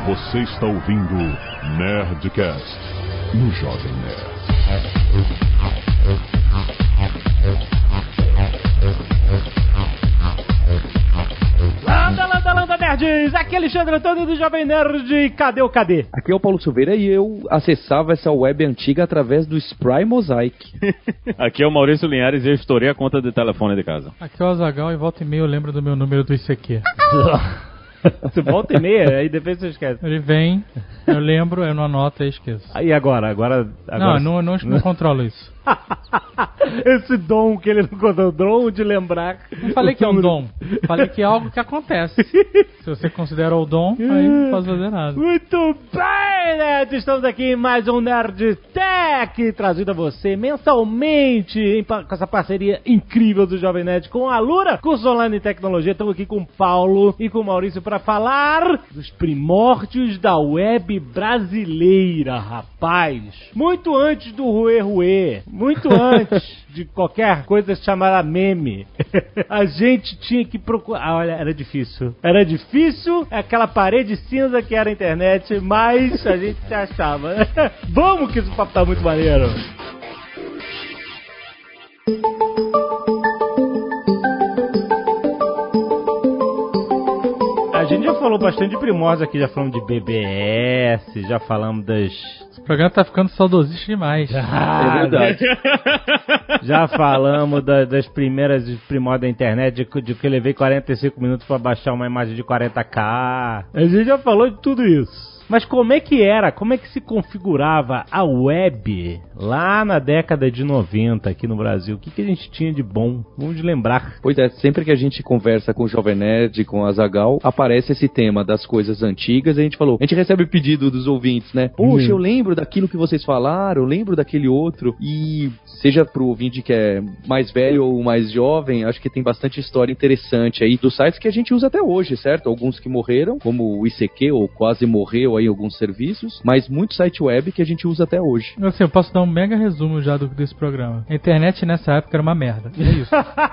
Você está ouvindo Nerdcast no Jovem Nerd. Landa, nerds! Aqui é Alexandre Antônio do Jovem Nerd. Cadê o cadê? Aqui é o Paulo Silveira e eu acessava essa web antiga através do Spry Mosaic. Aqui é o Maurício Linhares e eu estourei a conta de telefone de casa. Aqui é o Azaghal e volta e meia eu lembro do meu número do ICQ. Você volta e meia, aí depois você esquece. Ele vem, eu lembro, eu não anoto e esqueço. E agora? Não controlo isso. Esse dom que ele não contou, dom de lembrar. Não falei que é um dom, falei que é algo que acontece. Se você considera o dom, aí não posso fazer nada. Muito bem, Nerd! Estamos aqui em mais um Nerd Tech, trazido a você mensalmente, com essa parceria incrível do Jovem Nerd com a Alura, curso online em tecnologia. Estamos aqui com o Paulo e com o Maurício para falar dos primórdios da web brasileira, rapaz. Muito antes do Ruê, muito antes de qualquer coisa chamada meme. A gente tinha que procurar. Olha, era difícil. Era difícil, aquela parede cinza que era a internet, mas a gente se achava. Vamos que esse papo tá muito maneiro. A gente já falou bastante de primórdios aqui, já falamos de BBS, já falamos das... Esse programa tá ficando saudosista demais. É verdade. Já falamos das primeiras primórdios da internet, de que eu levei 45 minutos pra baixar uma imagem de 40k. A gente já falou de tudo isso. Mas como é que era, como é que se configurava a web lá na década de 90 aqui no Brasil? O que a gente tinha de bom? Vamos lembrar. Pois é, sempre que a gente conversa com o Jovem Nerd, com o Azaghal, aparece esse tema das coisas antigas e a gente recebe pedido dos ouvintes, né? Poxa, eu lembro daquilo que vocês falaram, eu lembro daquele outro. E seja pro ouvinte que é mais velho ou mais jovem, acho que tem bastante história interessante aí dos sites que a gente usa até hoje, certo? Alguns que morreram, como o ICQ, ou quase morreu aí alguns serviços, mas muito site web que a gente usa até hoje. Assim, eu posso dar um mega resumo já desse programa. A internet nessa época era uma merda. É isso.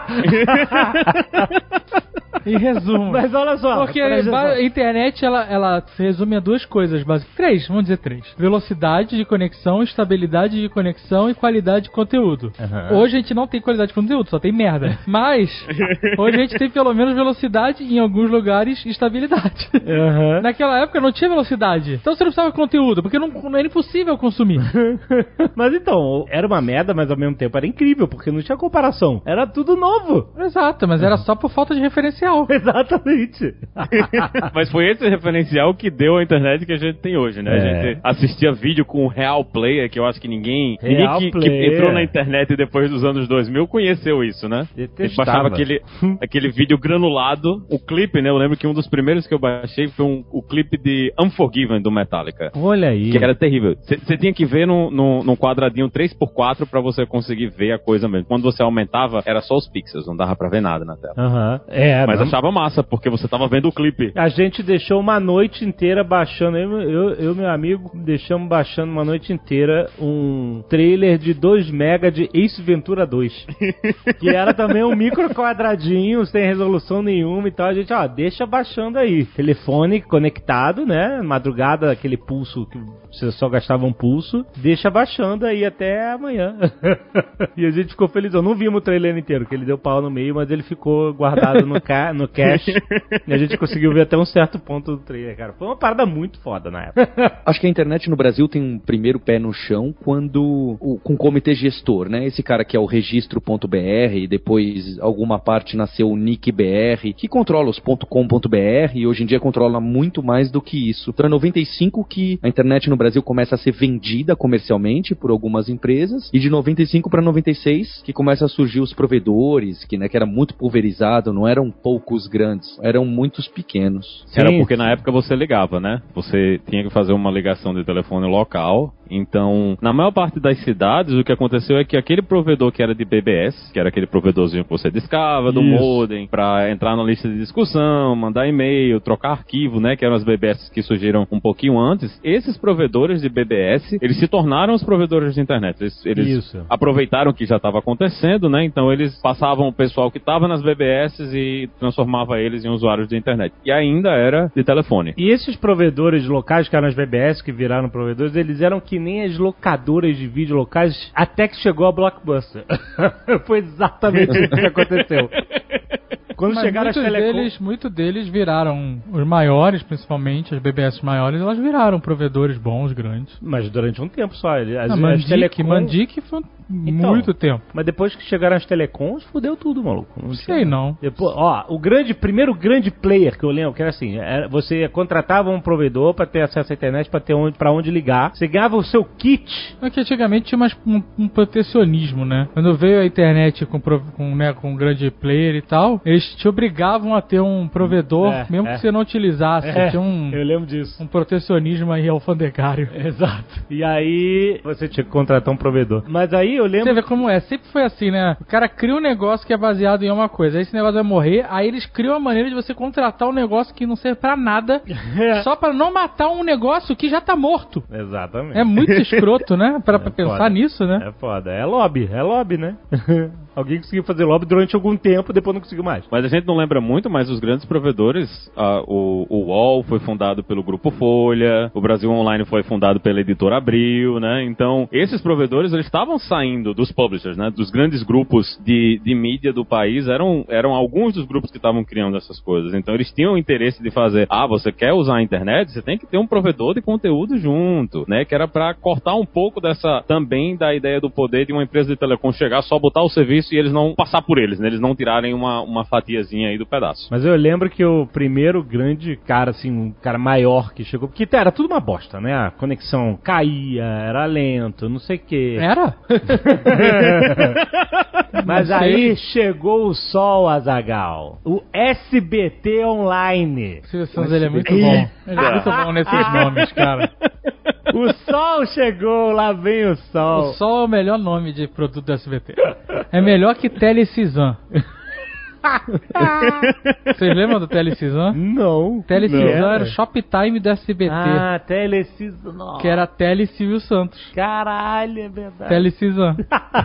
Em resumo. Mas olha só. Porque a internet, ela se resume a duas coisas básicas. Vamos dizer três. Velocidade de conexão, estabilidade de conexão e qualidade de conteúdo. Uhum. Hoje a gente não tem qualidade de conteúdo, só tem merda. Mas, hoje a gente tem pelo menos velocidade, em alguns lugares, e estabilidade. Uhum. Naquela época não tinha velocidade. Então você não precisava de conteúdo, porque não era impossível consumir. Mas então, era uma merda, mas ao mesmo tempo era incrível, porque não tinha comparação. Era tudo novo. Exato, mas era só por falta de referencial. Exatamente. Mas foi esse referencial que deu a internet que a gente tem hoje, né? A gente assistia vídeo com o Real Player, que eu acho que ninguém que entrou na internet depois dos anos 2000 conheceu isso, né? A gente baixava aquele vídeo granulado, o clipe, né? Eu lembro que um dos primeiros que eu baixei foi o clipe de Unforgiven do Metallica. Olha aí. Que era terrível. Você tinha que ver num quadradinho 3x4 pra você conseguir ver a coisa mesmo. Quando você aumentava, era só os pixels, não dava pra ver nada na tela. Mas achava massa, porque você tava vendo o clipe. A gente deixou uma noite inteira baixando, eu e meu amigo deixamos baixando uma noite inteira um trailer de 2 MB de Ace Ventura 2. Que era também um micro quadradinho, sem resolução nenhuma e tal. A gente, deixa baixando aí. Telefone conectado, né? Madrugada, aquele pulso que você só gastava um pulso. Deixa baixando aí até amanhã. E a gente ficou feliz. Eu não vimos o trailer inteiro, que ele deu pau no meio, mas ele ficou guardado no cache. E a gente conseguiu ver até um certo ponto do trailer, cara. Foi uma parada muito foda na época. Acho que a internet no Brasil tem um primeiro pé no chão quando com o comitê gestor, né? Esse cara que é o registro.br e depois alguma parte nasceu o NICBR, que controla os .com.br e hoje em dia controla muito mais do que isso. Então é 95 que a internet no Brasil começa a ser vendida comercialmente por algumas empresas e de 95 para 96 que começa a surgir os provedores, que era muito pulverizado, não eram poucos grandes, eram muitos pequenos. Sim. Era porque na época você ligava, né? Você tinha que fazer uma ligação de telefone local Então, na maior parte das cidades, o que aconteceu é que aquele provedor que era de BBS, que era aquele provedorzinho que você discava do modem, pra entrar na lista de discussão, mandar e-mail, trocar arquivo, né, que eram as BBS que surgiram um pouquinho antes, esses provedores de BBS, eles se tornaram os provedores de internet. Eles aproveitaram que já estava acontecendo, né, então eles passavam o pessoal que estava nas BBS e transformava eles em usuários de internet. E ainda era de telefone. E esses provedores locais, que eram as BBS, que viraram provedores, eles eram que nem as locadoras de vídeo locais, até que chegou a Blockbuster. Foi exatamente isso que aconteceu. Quando chegaram as telecoms... Muitos deles viraram, os maiores, principalmente, as BBS maiores, elas viraram provedores bons, grandes. Mas durante um tempo só. Mandic foi muito tempo. Mas depois que chegaram as telecoms, fudeu tudo, maluco. Não sei não. Depois, primeiro grande player que eu lembro, que era assim, você contratava um provedor pra ter acesso à internet, pra ter pra onde ligar. Você ganhava o seu kit. É que antigamente tinha um protecionismo, né? Quando veio a internet com um grande player e tal, eles te obrigavam a ter um provedor, mesmo que você não utilizasse. Tinha eu lembro disso. Um protecionismo aí alfandegário. Exato. E aí, você tinha que contratar um provedor. Mas aí eu lembro... Você vê como é, sempre foi assim, né? O cara cria um negócio que é baseado em uma coisa, aí esse negócio vai morrer, aí eles criam a maneira de você contratar um negócio que não serve pra nada, só pra não matar um negócio que já tá morto. Exatamente. É muito escroto, né? Pra pensar foda. Nisso, né? É foda. É lobby, né? Alguém conseguiu fazer lobby durante algum tempo, depois não conseguiu mais. Mas a gente não lembra muito, mas os grandes provedores, o UOL foi fundado pelo Grupo Folha, o Brasil Online foi fundado pela Editora Abril, né? Então, esses provedores, eles estavam saindo dos publishers, né? Dos grandes grupos de mídia do país, eram alguns dos grupos que estavam criando essas coisas. Então, eles tinham o interesse de fazer, você quer usar a internet? Você tem que ter um provedor de conteúdo junto, né? Que era pra cortar um pouco também da ideia do poder de uma empresa de telecom chegar, só botar o serviço e eles não passar por eles, né? Eles não tirarem uma fatiazinha aí do pedaço. Mas eu lembro que o primeiro grande cara, assim, um cara maior que chegou, porque era tudo uma bosta, né? A conexão caía, era lento, não sei o quê. Era? Mas aí chegou o sol, Azaghal. O SBT Online. O Silvio Santos, ele é muito bom. Ele é muito bom nesses nomes, cara. O sol chegou, lá vem o sol. O sol é o melhor nome de produto do SBT. É melhor que Telecisam. Vocês lembram do Telecisam? Não. Telecisam era o Shoptime do SBT. Ah, Telecisam. Que era Tele Silvio Santos. Caralho, é verdade. Telecisam.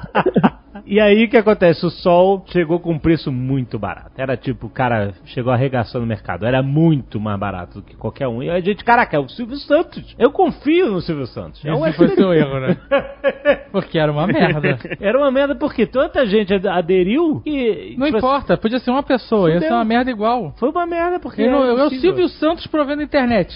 E aí o que acontece? O sol chegou com um preço muito barato. Era tipo, o cara chegou arregaçando no mercado. Era muito mais barato do que qualquer um. E a gente, caraca, é o Silvio Santos. Eu confio no Silvio Santos. Esse foi seu erro, né? Porque era uma merda. Era uma merda porque tanta gente aderiu que... Não importa, podia ser uma pessoa, ia ser uma merda igual. Foi uma merda porque... É o Silvio Santos provendo internet.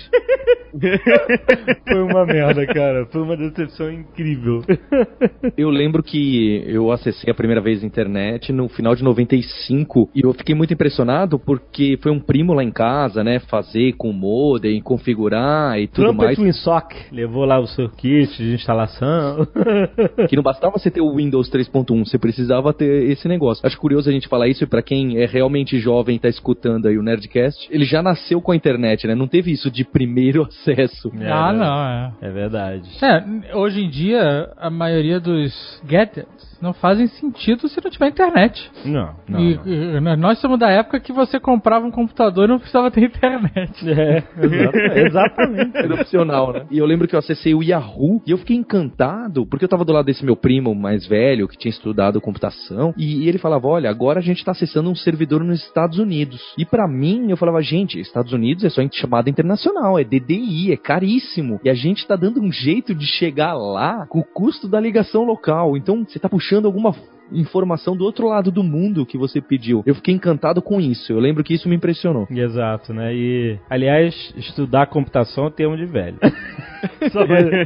Foi uma merda, cara. Foi uma decepção incrível. Eu lembro que eu acessei a primeira vez a internet no final de 95 e eu fiquei muito impressionado porque foi um primo lá em casa, né, fazer com o modem, configurar e tudo mais. WinSock levou lá o seu kit de instalação. Que não bastava você ter o Windows 3.1, você precisava ter esse negócio. Acho curioso a gente falar isso e pra quem é realmente jovem e tá escutando aí o Nerdcast, ele já nasceu com a internet, né, não teve isso de primeiro acesso. É verdade. Hoje em dia a maioria dos gadgets não fazem sentido se não tiver internet. Não. Nós somos da época que você comprava um computador e não precisava ter internet. Exatamente. Era opcional, né? E eu lembro que eu acessei o Yahoo e eu fiquei encantado, porque eu tava do lado desse meu primo mais velho, que tinha estudado computação, e ele falava, olha, agora a gente tá acessando um servidor nos Estados Unidos. E pra mim, eu falava, gente, Estados Unidos é só em chamada internacional, é DDI, é caríssimo. E a gente tá dando um jeito de chegar lá com o custo da ligação local. Então, você tá puxando alguma informação do outro lado do mundo que você pediu. Eu fiquei encantado com isso. Eu lembro que isso me impressionou. Exato, né? E, aliás, estudar computação é termo de velho. Só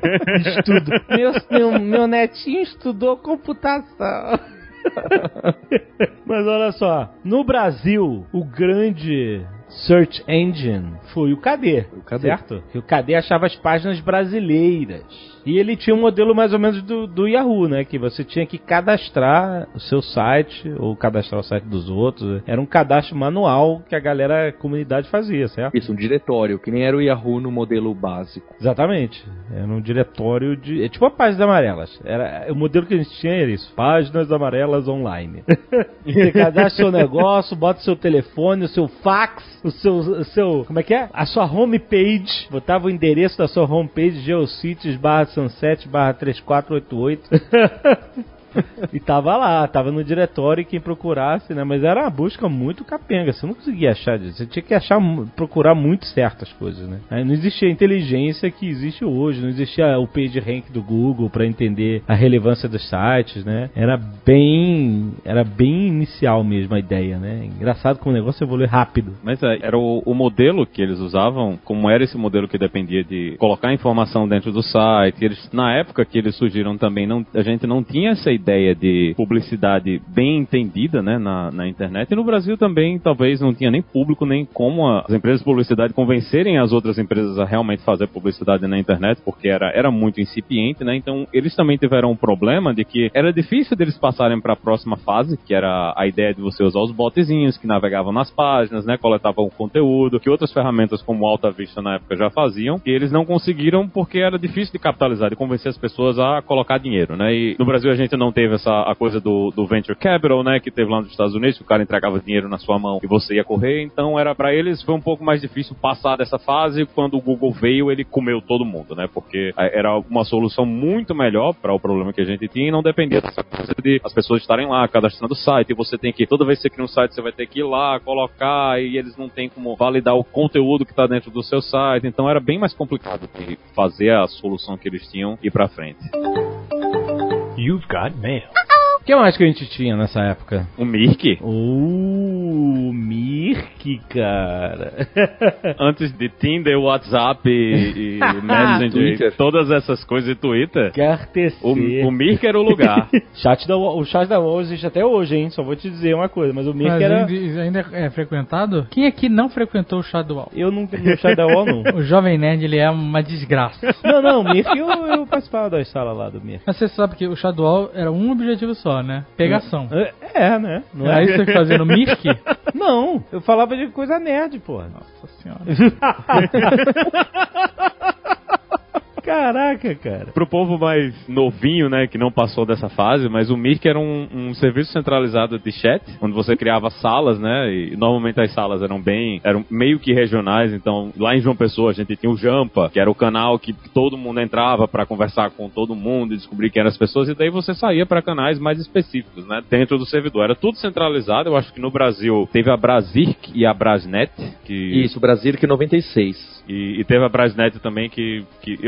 estudo. Meu netinho estudou computação. Mas olha só, no Brasil, o grande search engine foi o KD, certo? Que o KD achava as páginas brasileiras. E ele tinha um modelo mais ou menos do Yahoo, né? Que você tinha que cadastrar o seu site, ou cadastrar o site dos outros. Era um cadastro manual que a comunidade fazia, certo? Isso, um diretório, que nem era o Yahoo no modelo básico. Exatamente. Era um diretório de... É tipo a Páginas Amarelas. O modelo que a gente tinha era isso. Páginas Amarelas online. Você cadastra seu negócio, bota o seu telefone, o seu fax, o seu... Como é que é? A sua homepage. Botava o endereço da sua homepage, geocities/sunset/3488. E tava lá, tava no diretório, e quem procurasse, né? Mas era uma busca muito capenga, você não conseguia achar disso. Você tinha que procurar muito certas coisas, né? Aí não existia a inteligência que existe hoje, não existia o PageRank do Google para entender a relevância dos sites, né? Era bem inicial mesmo a ideia, né? Engraçado como o negócio evolui rápido. Mas era o modelo que eles usavam, como era esse modelo que dependia de colocar informação dentro do site. Eles, na época que eles surgiram também, a gente não tinha essa ideia de publicidade bem entendida, né, na internet. E no Brasil também, talvez, não tinha nem público, nem como as empresas de publicidade convencerem as outras empresas a realmente fazer publicidade na internet, porque era muito incipiente, né? Então, eles também tiveram um problema de que era difícil deles passarem para a próxima fase, que era a ideia de você usar os botzinhos que navegavam nas páginas, né, coletavam o conteúdo, que outras ferramentas como o Alta Vista na época já faziam, e eles não conseguiram porque era difícil de capitalizar, de convencer as pessoas a colocar dinheiro, né? E no Brasil a gente não teve a coisa do Venture Capital, né, que teve lá nos Estados Unidos, que o cara entregava dinheiro na sua mão e você ia correr, então era pra eles, foi um pouco mais difícil passar dessa fase. Quando o Google veio, ele comeu todo mundo, né, porque era uma solução muito melhor para o problema que a gente tinha e não dependia dessa coisa de as pessoas estarem lá cadastrando o site, e você tem que, toda vez que você cria um site, você vai ter que ir lá, colocar, e eles não tem como validar o conteúdo que tá dentro do seu site, então era bem mais complicado de fazer a solução que eles tinham ir pra frente. You've got mail. O que mais que a gente tinha nessa época? O Mirk. Mirk, cara. Antes de Tinder, WhatsApp e Messenger, todas essas coisas, e Twitter. O Mirk era o lugar. O chat da UOL existe até hoje, hein? Só vou te dizer uma coisa, mas o Mirk era... ainda é frequentado? Quem aqui não frequentou o chat da UOL? Eu não, no chat da UOL não. O Jovem Nerd, ele é uma desgraça. Não, o Mirk eu participava da sala lá do Mirk. Mas você sabe que o chat da UOL era um objetivo só, né? Pegação. Né? Não é isso que você fazia no Mirk? Não, eu falava de coisa nerd, porra. Nossa senhora. Caraca, cara. Pro povo mais novinho, né, que não passou dessa fase, mas o Mirk era um serviço centralizado de chat, onde você criava salas, né, e normalmente as salas eram meio que regionais. Então, lá em João Pessoa, a gente tinha o Jampa, que era o canal que todo mundo entrava pra conversar com todo mundo e descobrir quem eram as pessoas, e daí você saía pra canais mais específicos, né, dentro do servidor. Era tudo centralizado. Eu acho que no Brasil teve a Brasirc e a Brasnet. Isso, Brasirc 96. E teve a Brasnet também, que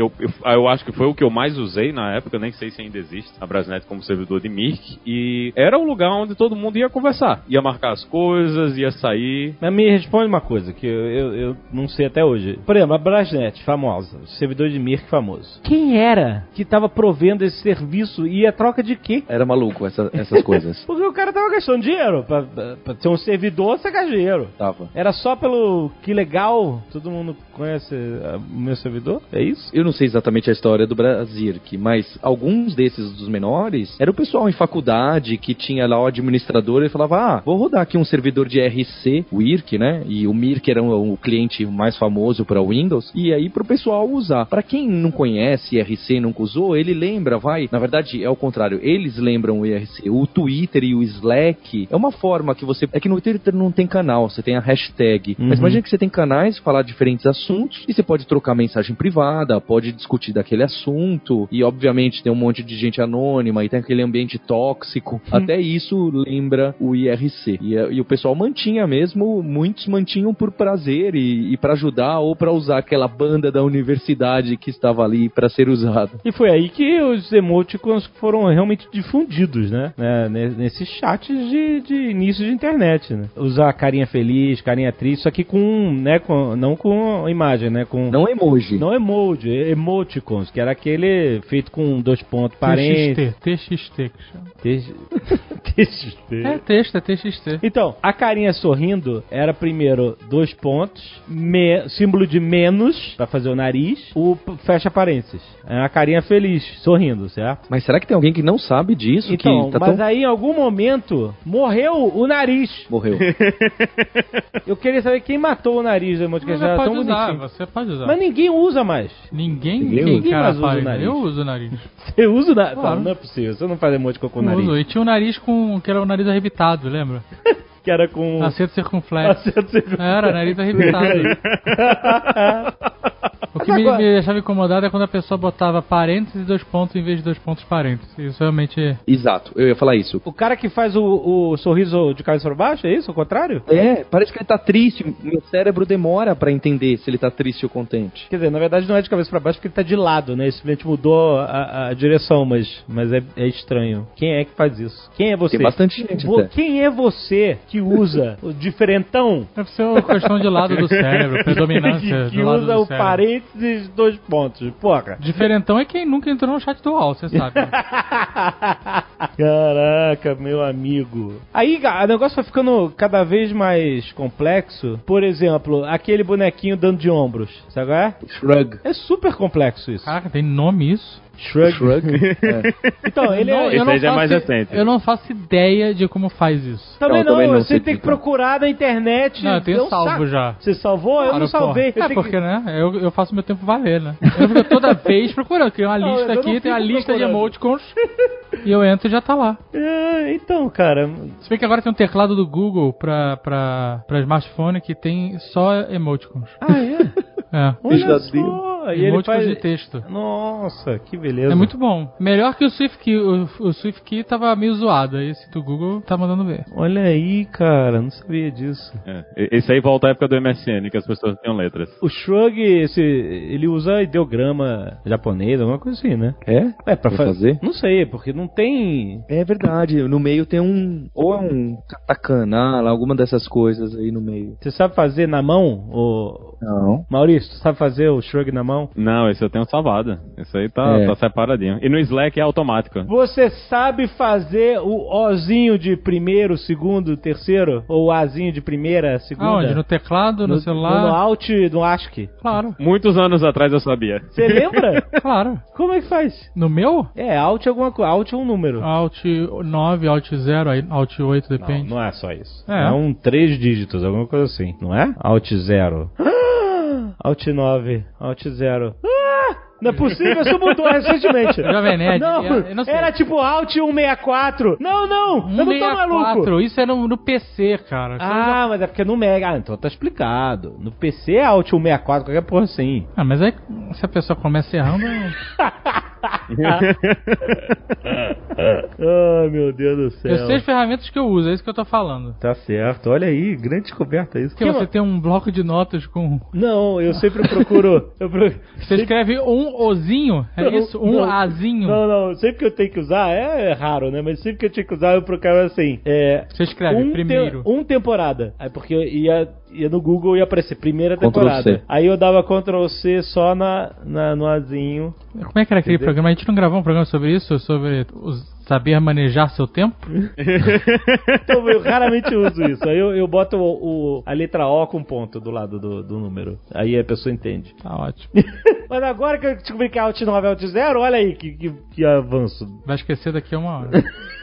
eu acho que foi o que eu mais usei na época, nem sei se ainda existe, a Brasnet como servidor de Mirk, e era um lugar onde todo mundo ia conversar, ia marcar as coisas, ia sair. Mas me responde uma coisa, que eu não sei até hoje. Por exemplo, a Brasnet, famosa, servidor de Mirk famoso. Quem era que tava provendo esse serviço e a troca de quê? Era maluco essas coisas. Porque o cara tava gastando dinheiro, pra ser um servidor, você gasta dinheiro. Tava. Era só pelo que legal, todo mundo conhece o meu servidor? É isso? Eu não sei exatamente a história do Brasirc, mas alguns desses dos menores era o pessoal em faculdade que tinha lá o administrador e falava, vou rodar aqui um servidor de RC, o IRC, né? E o Mirk era o cliente mais famoso para Windows, e aí pro pessoal usar. Para quem não conhece IRC e nunca usou, ele lembra, na verdade é o contrário, eles lembram o IRC. O Twitter e o Slack é uma forma que você... É que no Twitter não tem canal, você tem a hashtag. Mas imagina que você tem canais, falar diferentes assuntos, e você pode trocar mensagem privada, pode discutir daquele assunto, e obviamente tem um monte de gente anônima, e tem aquele ambiente tóxico. Até isso lembra o IRC. E o pessoal mantinha mesmo, muitos mantinham por prazer e para ajudar, ou para usar aquela banda da universidade que estava ali para ser usada. E foi aí que os emoticons foram realmente difundidos, né? Nesses chats de início de internet, né? Usar carinha feliz, carinha triste, só que não com imagem, né? Não emoji. Não emoji. emoticons, que era aquele feito com 2 pontos parênteses. TXT que chama. TXT. É texto, é TXT. Então, a carinha sorrindo era primeiro 2 pontos, símbolo de menos, pra fazer o nariz, o fecha parênteses. É uma carinha feliz, sorrindo, certo? Mas será que tem alguém que não sabe disso? Então, que tá mas aí em algum momento morreu o nariz. Morreu. Eu queria saber quem matou o nariz do emoticon, que já era tão bonitinho. Você pode usar. Mas ninguém usa mais. Ninguém mais usa o nariz. Eu uso o nariz. Você usa o nariz? Claro. Não é possível, você não faz emoticon com o nariz. Uso. E tinha um nariz que era o nariz arrebitado, lembra? Que era com... Acerto circunflexo. Era, nariz arrebitado. O que me deixava incomodado é quando a pessoa botava parênteses e 2 pontos em vez de 2 pontos parênteses. Isso realmente... Exato, eu ia falar isso. O cara que faz o sorriso de cabeça para baixo, é isso? O contrário? É, parece que ele tá triste. Meu cérebro demora pra entender se ele tá triste ou contente. Quer dizer, na verdade não é de cabeça para baixo porque ele tá de lado, né? Ele simplesmente mudou a direção, mas é estranho. Quem é que faz isso? Quem é você? Tem bastante gente até. Quem é você que usa o diferentão? Deve ser uma questão de lado do cérebro, predominância que do lado usa do o cérebro. parênteses 2 pontos. Porra. Diferentão é quem nunca entrou no chat do UOL, você sabe. Caraca, meu amigo. Aí o negócio vai ficando cada vez mais complexo. Por exemplo, aquele bonequinho dando de ombros. Sabe qual é? Shrug. É super complexo isso. Caraca, tem nome isso? Shrug. É. Então, ele é... Esse aí já é mais recente. Eu não faço ideia de como faz isso. Também Também não você sei tem que explicar. procurar na internet. Não, eu tenho salvo já. Você salvou? Eu não salvei. É porque, né? Eu faço meu tempo valer, né? Eu fico toda vez procurando. Tem uma lista aqui, tem uma lista de emoticons. E eu entro e já tá lá. É, então, cara... Se bem que agora tem um teclado do Google pra smartphone que tem só emoticons. Ah, é? É. Olha só. E ele Emoticons faz... de texto. Nossa, que beleza. É muito bom. Melhor que o SwiftKey. O SwiftKey tava meio zoado. Aí esse do Google tá mandando ver. Olha aí, cara. Não sabia disso. Esse aí volta à época do MSN, que as pessoas tinham letras. O Shrug, ele usa ideograma japonês, alguma coisa assim, né? É? Pra fazer? Não sei, porque não tem... É verdade, no meio tem ou é um katakana, alguma dessas coisas aí no meio. Você sabe fazer na mão? Não. Maurício, tu sabe fazer o Shrug na mão? Não, esse eu tenho salvado. Esse aí tá separadinho. E no Slack é automático. Você sabe fazer o Ozinho de primeiro, segundo, terceiro? Ou o Azinho de primeira, segunda? Aonde? No teclado, no celular? No Alt, no ASCII. Claro. Muitos anos atrás eu sabia. Você lembra? Claro. Como é que faz? No meu? Alt alguma coisa. Alt é um número. Alt 9, Alt 0, Alt 8, depende. Não é só isso. É um 3 dígitos, alguma coisa assim. Não é? Alt 0. Alt 9. Alt 0. Não é possível, isso mudou recentemente. Jovem Nerd. Eu não sei. Era tipo Alt 164. Não, eu não tô maluco. Isso é no PC, cara. Mas é porque no Mega. Então tá explicado. No PC é Alt 164, qualquer porra assim. Mas aí, se a pessoa começa errando... Ai, meu Deus do céu. Eu sei as ferramentas que eu uso, é isso que eu tô falando. Tá certo, olha aí, grande descoberta isso. Porque você tem um bloco de notas com... Não, eu sempre procuro... Você escreve um Ozinho? É isso? Um Azinho? Não, sempre que eu tenho que usar, é raro, né? Mas sempre que eu tinha que usar, eu procurava assim... Você escreve primeiro. Temporada. Aí porque eu ia no Google e ia aparecer primeira temporada. Aí eu dava Ctrl C só no Azinho. Como é que era aquele programa? A gente não gravou um programa sobre isso? Sobre saber manejar seu tempo? Então, eu raramente uso isso. Aí eu boto a letra O com ponto do lado do número. Aí a pessoa entende. Tá ótimo. Mas agora que eu descobri que é Alt 9 é Alt 0, olha aí que avanço. Vai esquecer daqui a uma hora.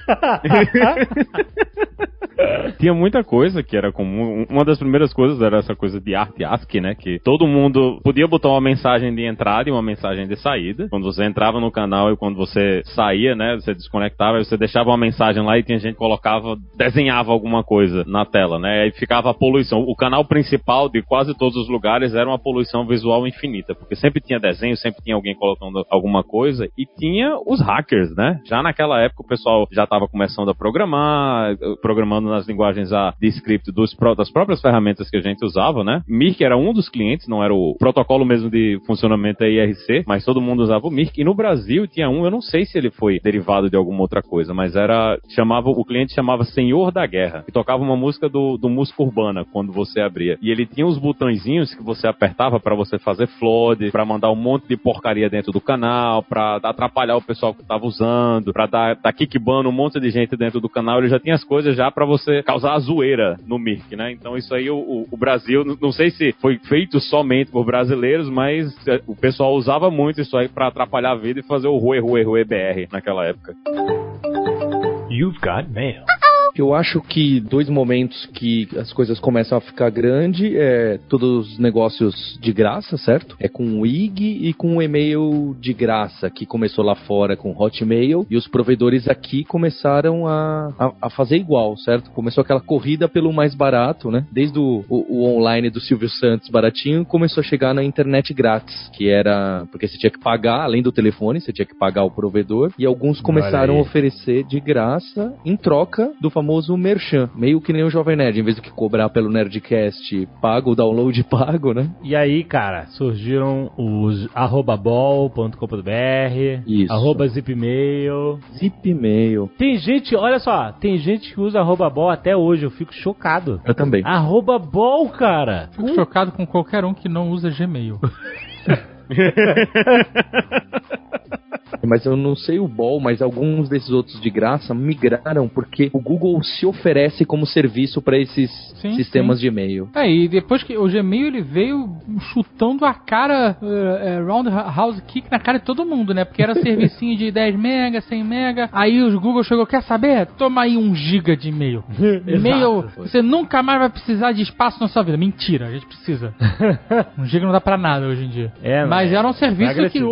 Tinha muita coisa que era comum. Uma das primeiras coisas era essa coisa de ART-ASCII, né? Que todo mundo podia botar uma mensagem de entrada e uma mensagem de saída. Quando você entrava no canal e quando você saía, né? Você desconectava, você deixava uma mensagem lá e tinha gente que desenhava alguma coisa na tela, né? Aí ficava a poluição. O canal principal de quase todos os lugares era uma poluição visual infinita, porque sempre tinha desenho, sempre tinha alguém colocando alguma coisa e tinha os hackers, né? Já naquela época o pessoal já estava estava começando a programar, programando nas linguagens de script das próprias ferramentas que a gente usava, né? Mirk era um dos clientes, não era o protocolo mesmo de funcionamento IRC, mas todo mundo usava o Mirk. E no Brasil tinha eu não sei se ele foi derivado de alguma outra coisa, mas o cliente chamava Senhor da Guerra, e tocava uma música do Música Urbana quando você abria. E ele tinha uns botõezinhos que você apertava para você fazer flood, para mandar um monte de porcaria dentro do canal, para atrapalhar o pessoal que tava usando, para dar kickban um monte de gente dentro do canal. Ele já tinha as coisas já para você causar a zoeira no Mirk, né? Então isso aí o Brasil, não sei se foi feito somente por brasileiros, mas o pessoal usava muito isso aí para atrapalhar a vida e fazer o Rue BR naquela época. You've got mail. Eu acho que 2 momentos que as coisas começam a ficar grande é todos os negócios de graça, certo? É com o IG e com o e-mail de graça, que começou lá fora com Hotmail, e os provedores aqui começaram a fazer igual, certo? Começou aquela corrida pelo mais barato, né? Desde o online do Silvio Santos baratinho, começou a chegar na internet grátis, que era... porque você tinha que pagar, além do telefone, você tinha que pagar o provedor, e alguns começaram a oferecer de graça em troca do famoso merchan, meio que nem o Jovem Nerd, em vez de cobrar pelo Nerdcast pago, o download pago, né? E aí, cara, surgiram os @bol.com.br, @zipmail. Zipmail. Tem gente, olha só, tem gente que usa @bol até hoje, eu fico chocado. Eu também. @bol, cara. Fico chocado com qualquer um que não usa Gmail. Mas eu não sei o Bol, mas alguns desses outros de graça migraram porque o Google se oferece como serviço para esses sistemas de e-mail. E depois que o Gmail ele veio chutando a cara, roundhouse kick na cara de todo mundo, né? Porque era servicinho de 10 mega, 100 mega. Aí o Google chegou, quer saber? Toma aí 1 giga de e-mail. E-mail, você nunca mais vai precisar de espaço na sua vida. Mentira, a gente precisa. 1 giga não dá pra nada hoje em dia. Mas era um serviço que...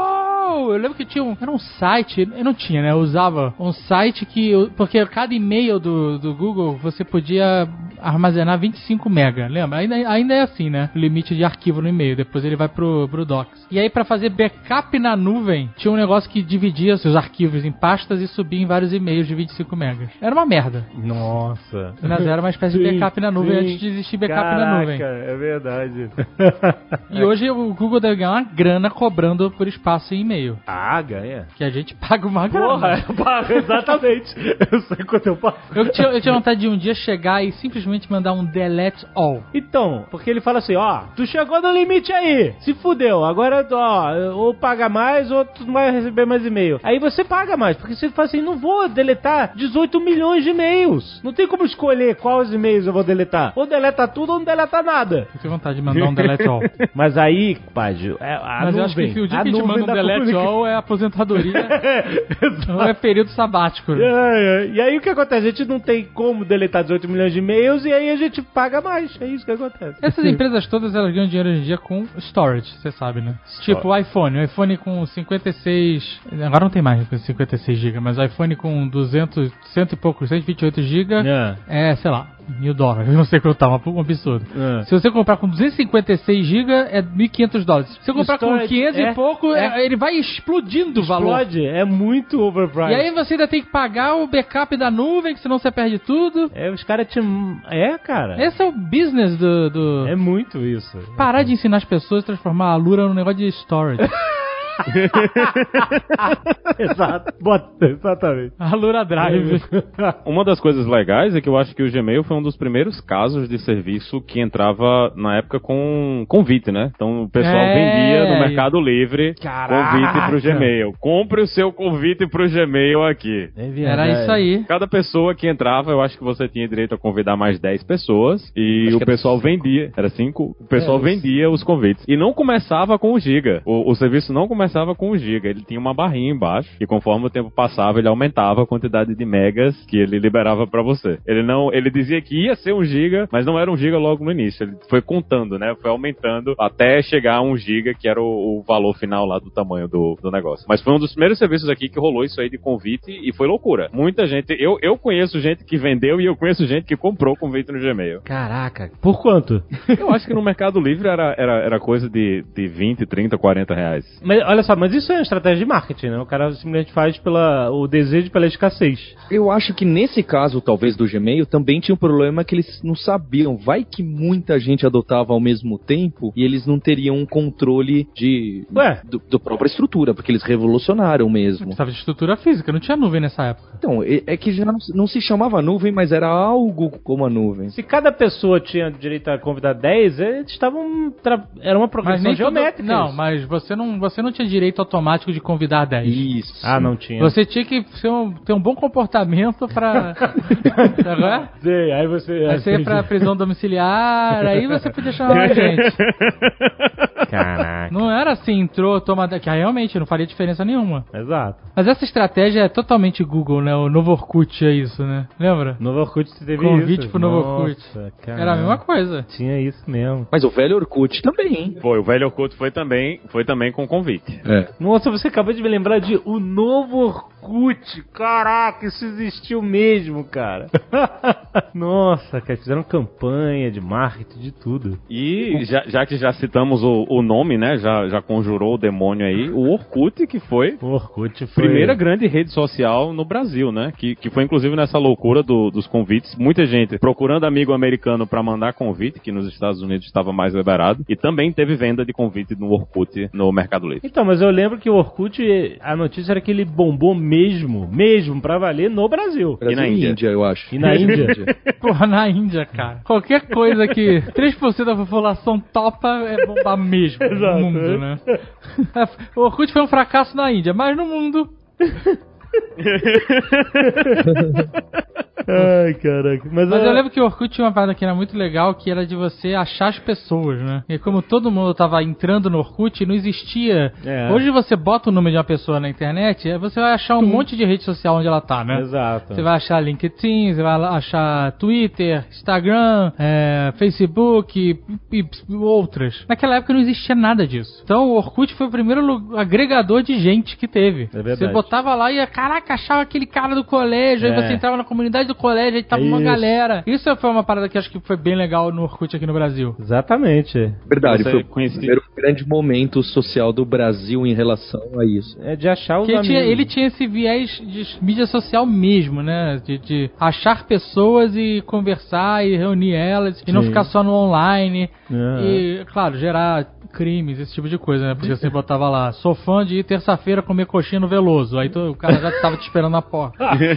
Eu lembro que tinha era um site, eu não tinha, né? Eu usava um site porque cada e-mail do Google você podia armazenar 25 mega, lembra? Ainda é assim, né? O limite de arquivo no e-mail, depois ele vai pro Docs. E aí pra fazer backup na nuvem, tinha um negócio que dividia seus arquivos em pastas e subia em vários e-mails de 25 megas. Era uma merda. Nossa. Mas era uma espécie de backup na nuvem antes de existir backup na nuvem. É verdade. E hoje o Google deve ganhar uma grana cobrando por espaço em e-mail. Ganha. Que a gente paga uma grana. Porra, eu pago, exatamente. Eu sei quanto eu pago. Eu tinha vontade de um dia chegar e simplesmente mandar um delete all. Então, porque ele fala assim, tu chegou no limite aí, se fudeu, agora, ou paga mais ou tu não vai receber mais e-mail. Aí você paga mais, porque você fala assim, não vou deletar 18 milhões de e-mails. Não tem como escolher quais e-mails eu vou deletar. Ou deleta tudo ou não deleta nada. Eu tenho vontade de mandar um delete all. Mas aí, Padre, mas eu acho que o dia que a gente manda um delete all é aposentadoria. Não é período sabático. E aí o que acontece? A gente não tem como deletar 18 milhões de e-mails e aí a gente paga mais. É isso que acontece. Essas empresas todas, elas ganham dinheiro hoje em dia com storage, você sabe, né? Tipo o iPhone com 56... Agora não tem mais com 56 GB, mas o iPhone com 200, cento e poucos, 128 GB sei lá, $1.000. Eu não sei quanto tá, um absurdo. Se você comprar com 256 GB, é $1.500. Se você comprar com 500 e pouco, ele vai explodindo o valor. Explode, é muito overpriced. E aí você ainda tem que pagar o backup da nuvem, que senão você perde tudo. Os caras te... cara. Esse é o business do... É muito isso. Parar de ensinar as pessoas a transformar a Alura num negócio de storage. Exato. Exatamente. A Lura Drive. Uma das coisas legais é que eu acho que o Gmail foi um dos primeiros casos de serviço que entrava na época com convite, né? Então o pessoal vendia no Mercado Livre convite pro Gmail. Compre o seu convite pro Gmail aqui. Era isso aí. Cada pessoa que entrava, eu acho que você tinha direito a convidar mais 10 pessoas e acho o pessoal vendia. Era 5. O pessoal vendia os convites. E não começava com o giga. O serviço não começava com 1 giga, ele tinha uma barrinha embaixo e conforme o tempo passava ele aumentava a quantidade de megas que ele liberava pra você. Ele dizia que ia ser 1 giga, mas não era 1 giga logo no início, ele foi contando, né, foi aumentando até chegar a 1 giga, que era o valor final lá do tamanho do negócio. Mas foi um dos primeiros serviços aqui que rolou isso aí de convite e foi loucura. Muita gente, eu conheço gente que vendeu e eu conheço gente que comprou convite no Gmail. Caraca, por quanto? Eu acho que no Mercado Livre era coisa de 20, 30, 40 reais. Mas olha só, mas isso é uma estratégia de marketing, né? O cara simplesmente faz o desejo pela escassez. Eu acho que nesse caso, talvez, do Gmail, também tinha um problema que eles não sabiam. Vai que muita gente adotava ao mesmo tempo e eles não teriam um controle do própria estrutura, porque eles revolucionaram mesmo. Precisava de estrutura física, não tinha nuvem nessa época. Então, é que já não se chamava nuvem, mas era algo como a nuvem. Se cada pessoa tinha direito a convidar 10, eles estavam... Era uma progressão geométrica. Não, mas você não tinha direito automático de convidar 10. Isso. Ah, não tinha. Você tinha que ter um bom comportamento pra... Agora? Sim, aí você ia pra prisão domiciliar, aí você podia chamar mais gente. Caraca. Não era assim, entrou, toma... Que realmente não faria diferença nenhuma. Exato. Mas essa estratégia é totalmente Google, né? O Novo Orkut é isso, né? Lembra? Novo Orkut teve Convite isso. pro Novo Orkut. Era a mesma coisa. Tinha isso mesmo. Mas o velho Orkut também, hein? Foi, o velho Orkut foi também com convite. Nossa, você acabou de me lembrar de o Novo Orkut. Caraca, isso existiu mesmo, cara. Nossa, cara, fizeram campanha de marketing, de tudo. E já que já citamos o nome, né? Já conjurou o demônio aí. O Orkut, que foi a primeira grande rede social no Brasil, né? Que foi inclusive nessa loucura dos convites. Muita gente procurando amigo americano pra mandar convite, que nos Estados Unidos estava mais liberado. E também teve venda de convite no Orkut no Mercado Livre. Então, mas eu lembro que o Orkut, a notícia era que ele bombou mesmo pra valer no Brasil. E na Índia, eu acho. E na Índia? Porra, na Índia, cara. Qualquer coisa que 3% da população topa é bombar mesmo no mundo, né? O Orkut foi um fracasso na Índia, mas no mundo... Ai, caraca. Mas eu lembro que o Orkut tinha uma parada que era muito legal, que era de você achar as pessoas, né? E como todo mundo tava entrando no Orkut, não existia... Hoje você bota o nome de uma pessoa na internet, você vai achar um monte de rede social onde ela tá, né? Exato. Você vai achar LinkedIn, você vai achar Twitter, Instagram, Facebook e outras. Naquela época não existia nada disso. Então o Orkut foi o primeiro agregador de gente que teve. É verdade. Você botava lá e, caraca, achava aquele cara do colégio, aí você entrava na comunidade do colégio, aí tava uma galera. Isso foi uma parada que acho que foi bem legal no Orkut aqui no Brasil. Exatamente. Verdade, foi o primeiro grande momento social do Brasil em relação a isso. É de achar os amigos. Ele tinha esse viés de mídia social mesmo, né? De achar pessoas e conversar e reunir elas e não ficar só no online. E, claro, gerar crimes, esse tipo de coisa, né? Porque você botava lá, sou fã de ir terça-feira comer coxinha no Veloso. Aí o cara já tava te esperando na porta.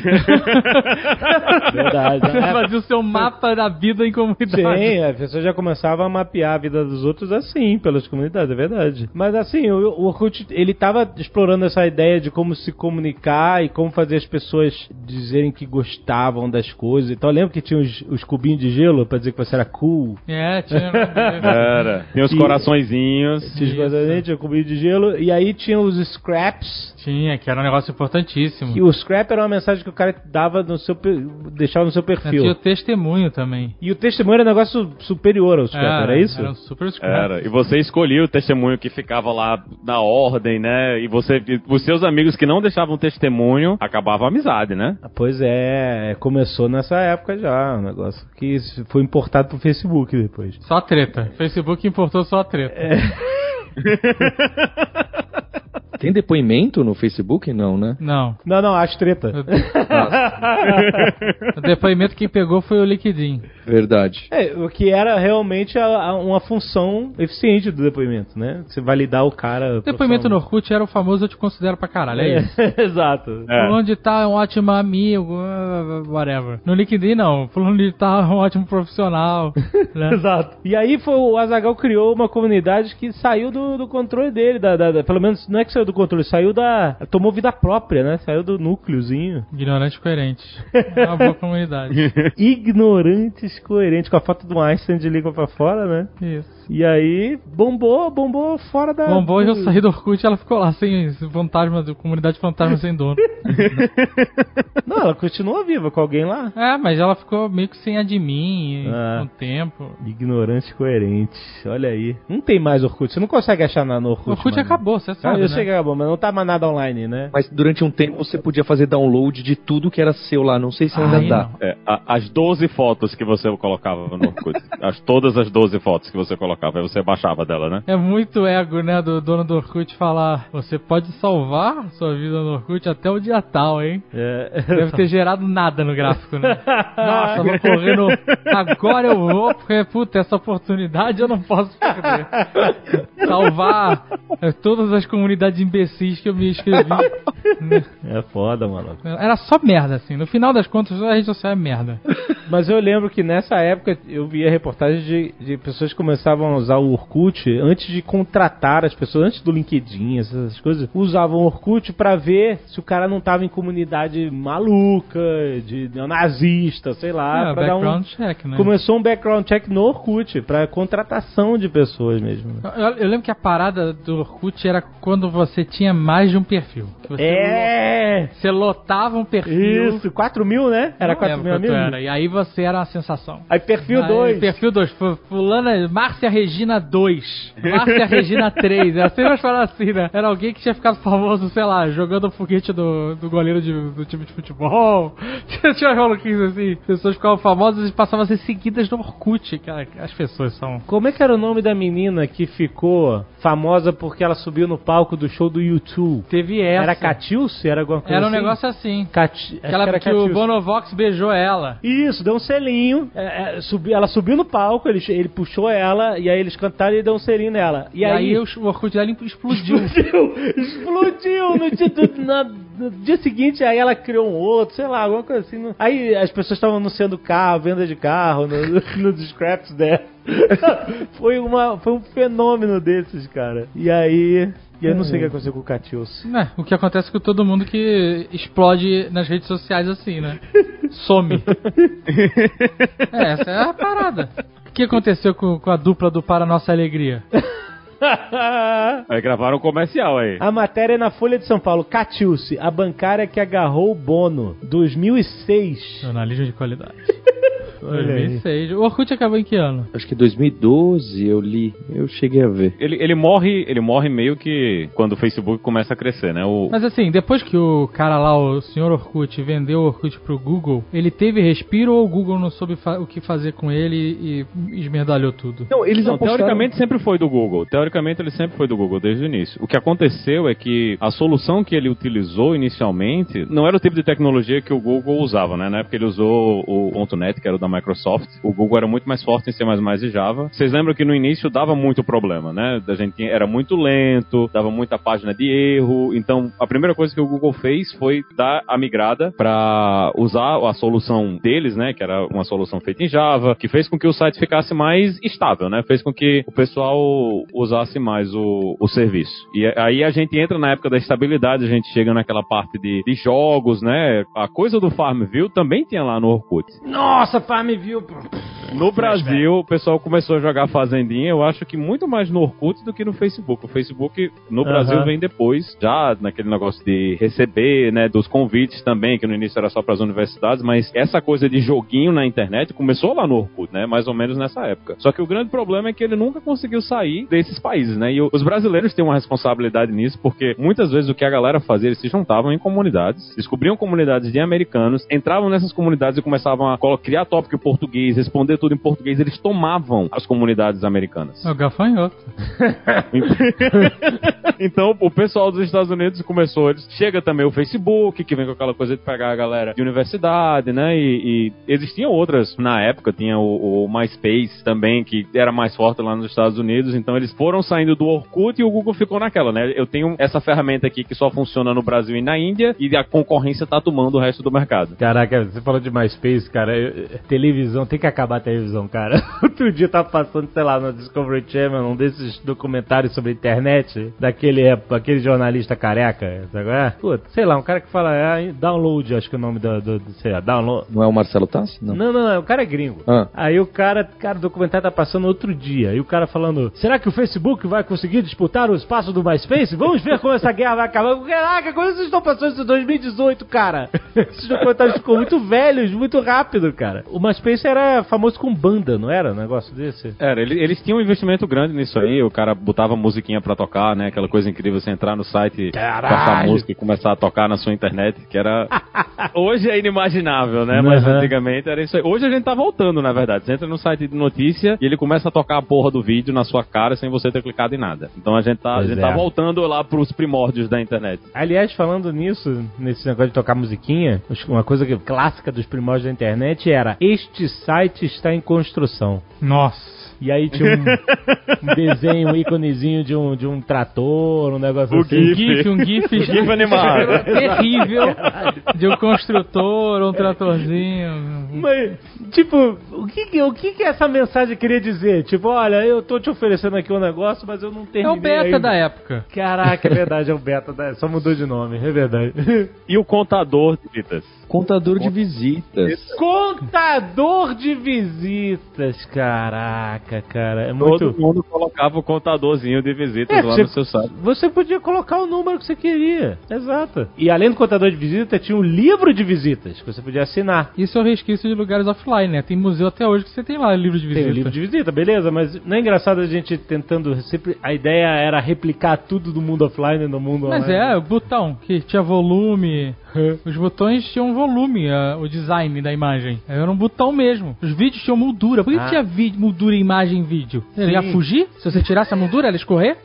Verdade. Fazia o seu mapa da vida em comunidade. Sim, a pessoa já começava a mapear a vida dos outros assim, pelas comunidades, é verdade. Mas assim, o Orkut, ele tava explorando essa ideia de como se comunicar e como fazer as pessoas dizerem que gostavam das coisas. Então eu lembro que tinha os cubinhos de gelo pra dizer que você era cool. Tinha. Tinha os coraçõezinhos. Tinha o cubinho de gelo. E aí tinha os scraps. Tinha, que era um negócio importantíssimo. E o scrap era uma mensagem que o cara dava deixava no seu perfil. Tinha o testemunho também. E o testemunho era um negócio superior ao scrap, era isso? Era um super scrap. Era. E você escolhia o testemunho que ficava lá na ordem, né? E os seus amigos que não deixavam testemunho, acabava a amizade, né? Pois é, começou nessa época já, um negócio que foi importado pro Facebook depois. Só a treta. Facebook importou só a treta. Tem depoimento no Facebook? Não, né? Não. Não, as treta. O depoimento que pegou foi o LinkedIn. Verdade. O que era realmente uma função eficiente do depoimento, né? Você validar o cara. O depoimento no Orkut era o famoso eu te considero pra caralho, é isso? Exato. Fulano de tal é um ótimo amigo, whatever. No LinkedIn não, fulano de tal é um ótimo profissional. Né? Exato. E aí o Azaghal criou uma comunidade que saiu do controle dele, pelo menos não é que saiu do controle, tomou vida própria, né? Saiu do núcleozinho. Ignorante coerente. É uma boa comunidade. Ignorantes coerentes, com a foto do Einstein de língua pra fora, né? Isso. E aí, bombou fora da... Bombou e eu saí do Orkut e ela ficou lá, sem fantasma, comunidade fantasma sem dono. Não, ela continua viva com alguém lá. Mas ela ficou meio que sem admin com o tempo. Ignorante coerente, olha aí. Não tem mais Orkut, você não consegue achar no Orkut. O Orkut acabou, você sabe, eu sei que acabou, mas não tá mais nada online, né? Mas durante um tempo você podia fazer download de tudo que era seu lá, não sei se ainda dá. As 12 fotos que você você colocava no Orkut? Todas as 12 fotos que você colocava, aí você baixava dela, né? É muito ego, né, do dono do Orkut falar: você pode salvar sua vida no Orkut até o dia tal, hein? Deve ter gerado nada no gráfico, né? Nossa, vou correr no... Agora eu vou, porque, puta, essa oportunidade eu não posso perder. Salvar todas as comunidades imbecis que eu me inscrevi. É foda, mano. Era só merda, assim. No final das contas, a rede social é merda. Mas eu lembro que nessa época eu via reportagens de pessoas que começavam a usar o Orkut antes de contratar as pessoas, antes do LinkedIn, essas coisas, usavam o Orkut pra ver se o cara não tava em comunidade maluca, de neonazista, sei lá. Pra background check, né? Começou um background check no Orkut, pra contratação de pessoas mesmo. Eu lembro que a parada do Orkut era quando você tinha mais de um perfil. Você lotava um perfil. Isso, 4 mil, né? Era 4 mil amigos? Era. E aí você era uma sensação. Aí perfil 2. Perfil 2. Fulana, Márcia Regina 2. Márcia Regina 3. Era sempre falar assim, né? Era alguém que tinha ficado famoso, sei lá, jogando o foguete do goleiro do time de futebol. Tinha maluquinhos assim. Pessoas ficavam famosas e passavam a ser seguidas no Orkut. Cara, as pessoas são... Como é que era o nome da menina que ficou famosa porque ela subiu no palco do show do U2? Teve essa. Era Catiúce? Era alguma coisa Era um assim? negócio assim. Era que o Bonovox beijou ela. Isso, deu um selinho. Ela subiu no palco, ele puxou ela, e aí eles cantaram e deu um selinho nela. E aí o Orkut dela explodiu. Explodiu no dia seguinte, aí ela criou um outro, sei lá, alguma coisa assim. Aí as pessoas estavam anunciando carro, venda de carro nos scraps dela. Foi um fenômeno desses, cara. E aí... eu não sei o que aconteceu com o Catiúce. O que acontece com todo mundo que explode nas redes sociais assim, né? Some. Essa é a parada. O que aconteceu com a dupla do Para Nossa Alegria? Aí gravaram um comercial aí. A matéria é na Folha de São Paulo. Catiúce, a bancária que agarrou o Bono. 2006. Jornalismo de qualidade. 2006. O Orkut acabou em que ano? Acho que 2012 eu cheguei a ver. Ele morre meio que quando o Facebook começa a crescer, né? Mas assim, depois que o cara lá, o senhor Orkut, vendeu o Orkut pro Google, ele teve respiro ou o Google não soube o que fazer com ele e esmerdalhou tudo? Não, teoricamente sempre foi do Google. Teoricamente ele sempre foi do Google desde o início. O que aconteceu é que a solução que ele utilizou inicialmente não era o tipo de tecnologia que o Google usava, né? Na época ele usou o .NET, que era o da Microsoft. O Google era muito mais forte em C++ e Java. Vocês lembram que no início dava muito problema, né? Era muito lento, dava muita página de erro. Então, a primeira coisa que o Google fez foi dar a migrada para usar a solução deles, né? Que era uma solução feita em Java, que fez com que o site ficasse mais estável, né? Fez com que o pessoal usasse mais o serviço. E aí a gente entra na época da estabilidade, a gente chega naquela parte de jogos, né? A coisa do Farmville também tinha lá no Orkut. Nossa, Farmville! No Brasil, o pessoal começou a jogar Fazendinha, eu acho que muito mais no Orkut do que no Facebook. O Facebook no Brasil vem depois, já naquele negócio de receber, né, dos convites também, que no início era só para as universidades, mas essa coisa de joguinho na internet começou lá no Orkut, né, mais ou menos nessa época. Só que o grande problema é que ele nunca conseguiu sair desses países, né, e os brasileiros têm uma responsabilidade nisso, porque muitas vezes o que a galera fazia, eles se juntavam em comunidades, descobriam comunidades de americanos, entravam nessas comunidades e começavam a criar tópico em português, responder tudo em português, eles tomavam as comunidades americanas. É o gafanhoto. Então, o pessoal dos Estados Unidos começou, chega também o Facebook, que vem com aquela coisa de pegar a galera de universidade, né, e existiam outras na época, tinha o MySpace também, que era mais forte lá nos Estados Unidos, então eles foram saindo do Orkut e o Google ficou naquela, né, eu tenho essa ferramenta aqui que só funciona no Brasil e na Índia, e a concorrência tá tomando o resto do mercado. Caraca, você falou de MySpace, cara, televisão, tem que acabar a televisão, cara. Outro dia tava passando, sei lá, no Discovery Channel, um desses documentários sobre a internet, aquele jornalista careca, sabe? Puta, sei lá, um cara que fala download, acho que é o nome sei lá, download. Não é o Marcelo Tassi? Não, o cara é gringo. Aí o documentário tá passando outro dia, aí o cara falando, será que o Facebook vai conseguir disputar o espaço do MySpace? Vamos ver como essa guerra vai acabar. Caraca, como vocês estão passando isso em 2018, cara? Esses documentários ficam muito velhos, muito rápido, cara. O MySpace era famoso fosse com banda, não era um negócio desse? Era, eles tinham um investimento grande nisso aí, o cara botava musiquinha pra tocar, né? Aquela coisa incrível, você entrar no site, passar música e começar a tocar na sua internet, que era... Hoje é inimaginável, né? Mas antigamente era isso aí. Hoje a gente tá voltando, na verdade. Você entra no site de notícia e ele começa a tocar a porra do vídeo na sua cara sem você ter clicado em nada. Então a gente tá voltando lá pros primórdios da internet. Aliás, falando nisso, nesse negócio de tocar musiquinha, uma coisa clássica dos primórdios da internet era: este site está em construção. Nossa. E aí tinha um desenho, um íconezinho de um trator, um negócio assim. Um GIF animado. Terrível. De um construtor, um tratorzinho. Mas, tipo, o que essa mensagem queria dizer? Tipo, olha, eu tô te oferecendo aqui um negócio, mas eu não terminei. É o beta ainda. da época. Caraca, é verdade, é o beta só mudou de nome, é verdade. E o contador de visitas. Contador de visitas. Contador de visitas, caraca, cara, é muito... Todo mundo colocava o contadorzinho de visitas lá no seu site. Você podia colocar o número que você queria, exato. E além do contador de visitas, tinha um livro de visitas que você podia assinar. Isso é o resquício de lugares offline, né? Tem museu até hoje que você tem lá livro de visita. Tem o livro de visita, beleza, mas não é engraçado a gente tentando sempre... A ideia era replicar tudo do mundo offline no mundo online. Mas o botão, que tinha volume... Os botões tinham volume, o design da imagem. Era um botão mesmo. Os vídeos tinham moldura. Por que tinha moldura, imagem e vídeo? Ele ia fugir? Se você tirasse a moldura, ela ia escorrer?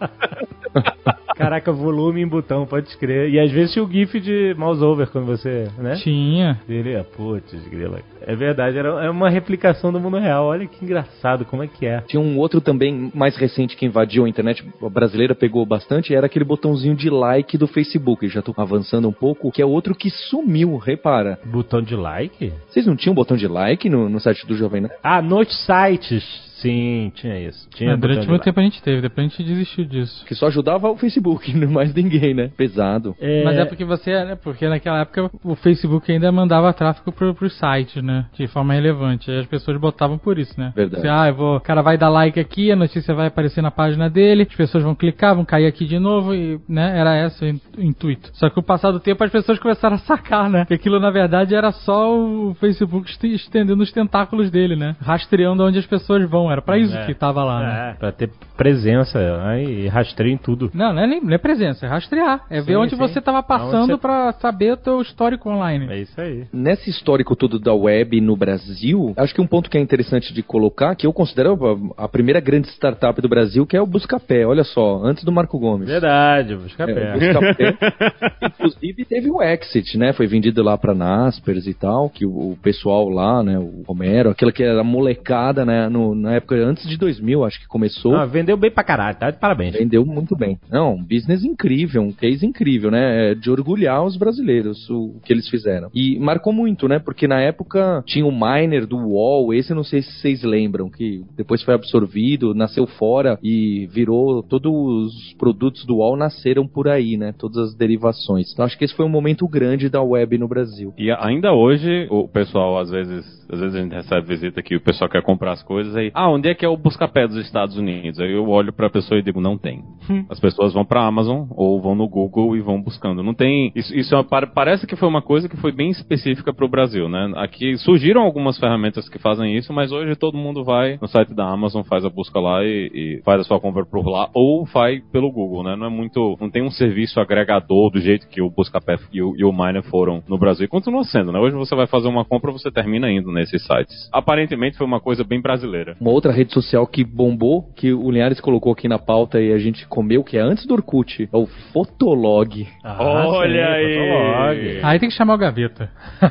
Caraca, volume em botão, pode escrever. E às vezes tinha o GIF de mouse over quando você, né? Tinha. Ele, putz, grila. É verdade, era uma replicação do mundo real. Olha que engraçado, como é que é. Tinha um outro também, mais recente, que invadiu a internet, a brasileira pegou bastante, era aquele botãozinho de like do Facebook. Já tô avançando um pouco, que é outro que sumiu, repara. Botão de like? Vocês não tinham botão de like no site do Jovem Nerd? Nos sites. Sim, tinha isso. Durante muito tempo a gente teve, depois a gente desistiu disso. Que só ajudava o Facebook, não mais ninguém, né? Pesado. Mas é porque porque naquela época o Facebook ainda mandava tráfego pros sites, né? De forma relevante. Aí as pessoas botavam por isso, né? Verdade. O cara vai dar like aqui, a notícia vai aparecer na página dele, as pessoas vão clicar, vão cair aqui de novo e, né? Era esse o intuito. Só que com o passar do tempo as pessoas começaram a sacar, né? Que aquilo na verdade era só o Facebook estendendo os tentáculos dele, né? Rastreando onde as pessoas vão. Era pra isso que tava lá, né? Pra ter presença e rastreio em tudo. Não é presença, é rastrear. É ver onde você tava passando pra saber o teu histórico online. É isso aí. Nesse histórico todo da web no Brasil, acho que um ponto que é interessante de colocar, que eu considero a primeira grande startup do Brasil, que é o Buscapé. Olha só, antes do Marco Gomes. Verdade, o Buscapé. O Buscapé. Inclusive teve o exit, né? Foi vendido lá pra Naspers e tal, que o pessoal lá, né? O Romero, aquela que era molecada, né? Na época antes de 2000, acho que começou. Vendeu bem pra caralho, tá? Parabéns. Vendeu muito bem. Não, um business incrível, um case incrível, né? De orgulhar os brasileiros, o que eles fizeram. E marcou muito, né? Porque na época tinha o miner do UOL, esse eu não sei se vocês lembram, que depois foi absorvido, nasceu fora e virou, todos os produtos do UOL nasceram por aí, né? Todas as derivações. Então acho que esse foi um momento grande da web no Brasil. E ainda hoje, o pessoal, às vezes a gente recebe visita que o pessoal quer comprar as coisas aí. Onde é que é o Buscapé dos Estados Unidos? Aí eu olho pra pessoa e digo, não tem. As pessoas vão pra Amazon ou vão no Google e vão buscando. Não tem... Isso parece que foi uma coisa que foi bem específica pro Brasil, né? Aqui surgiram algumas ferramentas que fazem isso, mas hoje todo mundo vai no site da Amazon, faz a busca lá e faz a sua compra por lá, ou faz pelo Google, né? Não tem um serviço agregador do jeito que o Buscapé e o Miner foram no Brasil. E continua sendo, né? Hoje você vai fazer uma compra, você termina indo nesses sites. Aparentemente foi uma coisa bem brasileira. Uma outra rede social que bombou, que o Linhares colocou aqui na pauta e a gente comeu, que é antes do Orkut, é o Fotolog. Olha aí! Fotolog. Aí tem que chamar o Gaveta.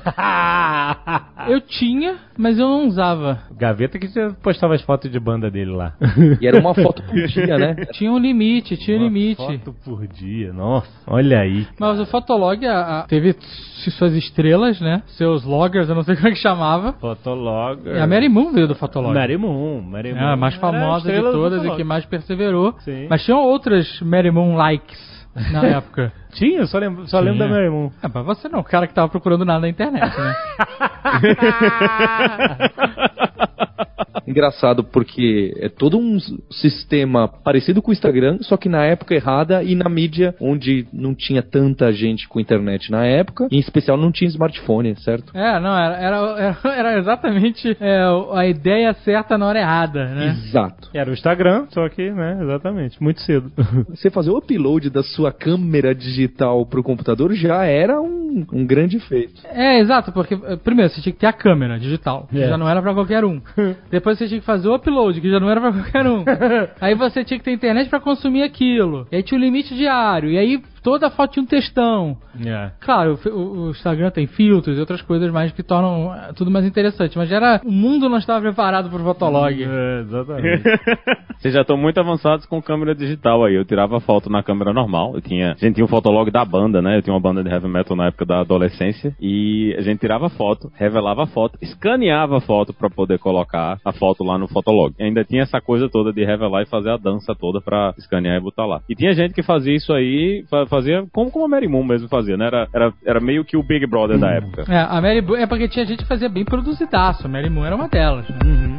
Eu tinha, mas eu não usava. Gaveta que você postava as fotos de banda dele lá. E era uma foto por dia, né? Tinha um limite, foto por dia, nossa, olha aí. Mas o Fotolog teve suas estrelas, né? Seus loggers, eu não sei como é que chamava. Fotolog. E a Mary Moon veio do Fotolog. Mary Moon. A mais famosa de todas e que mais perseverou. Sim. Mas tinham outras Mary Moon likes na época. Tinha? Só lembro da Mary Moon. Mas você não, o cara que tava procurando nada na internet, né? Engraçado porque é todo um sistema parecido com o Instagram, só que na época errada e na mídia onde não tinha tanta gente com internet na época, e em especial não tinha smartphone, certo? Não, era exatamente a ideia certa na hora errada, né? Exato. Era o Instagram, só que, né, exatamente, muito cedo. Você fazer o upload da sua câmera digital pro computador já era um grande feito. Exato, porque primeiro você tinha que ter a câmera digital, que já não era pra qualquer um. Depois você tinha que fazer o upload, que já não era pra qualquer um. Aí você tinha que ter internet pra consumir aquilo. E aí tinha o limite diário. E aí toda a foto tinha um textão. Claro, o Instagram tem filtros e outras coisas mais que tornam tudo mais interessante. Mas o mundo não estava preparado pro Fotolog. Exatamente. Vocês já estão muito avançados com câmera digital aí. Eu tirava foto na câmera normal. A gente tinha um Fotolog da banda, né? Eu tinha uma banda de heavy metal na época da adolescência. E a gente tirava foto, revelava a foto, escaneava a foto pra poder colocar a foto lá no Fotolog. E ainda tinha essa coisa toda de revelar e fazer a dança toda pra escanear e botar lá. E tinha gente que fazia isso aí, fazia como a Mary Moon mesmo fazia, né? Era meio que o Big Brother da época. A Mary Moon é porque tinha gente que fazia bem produzidaço. A Mary Moon era uma delas. Né?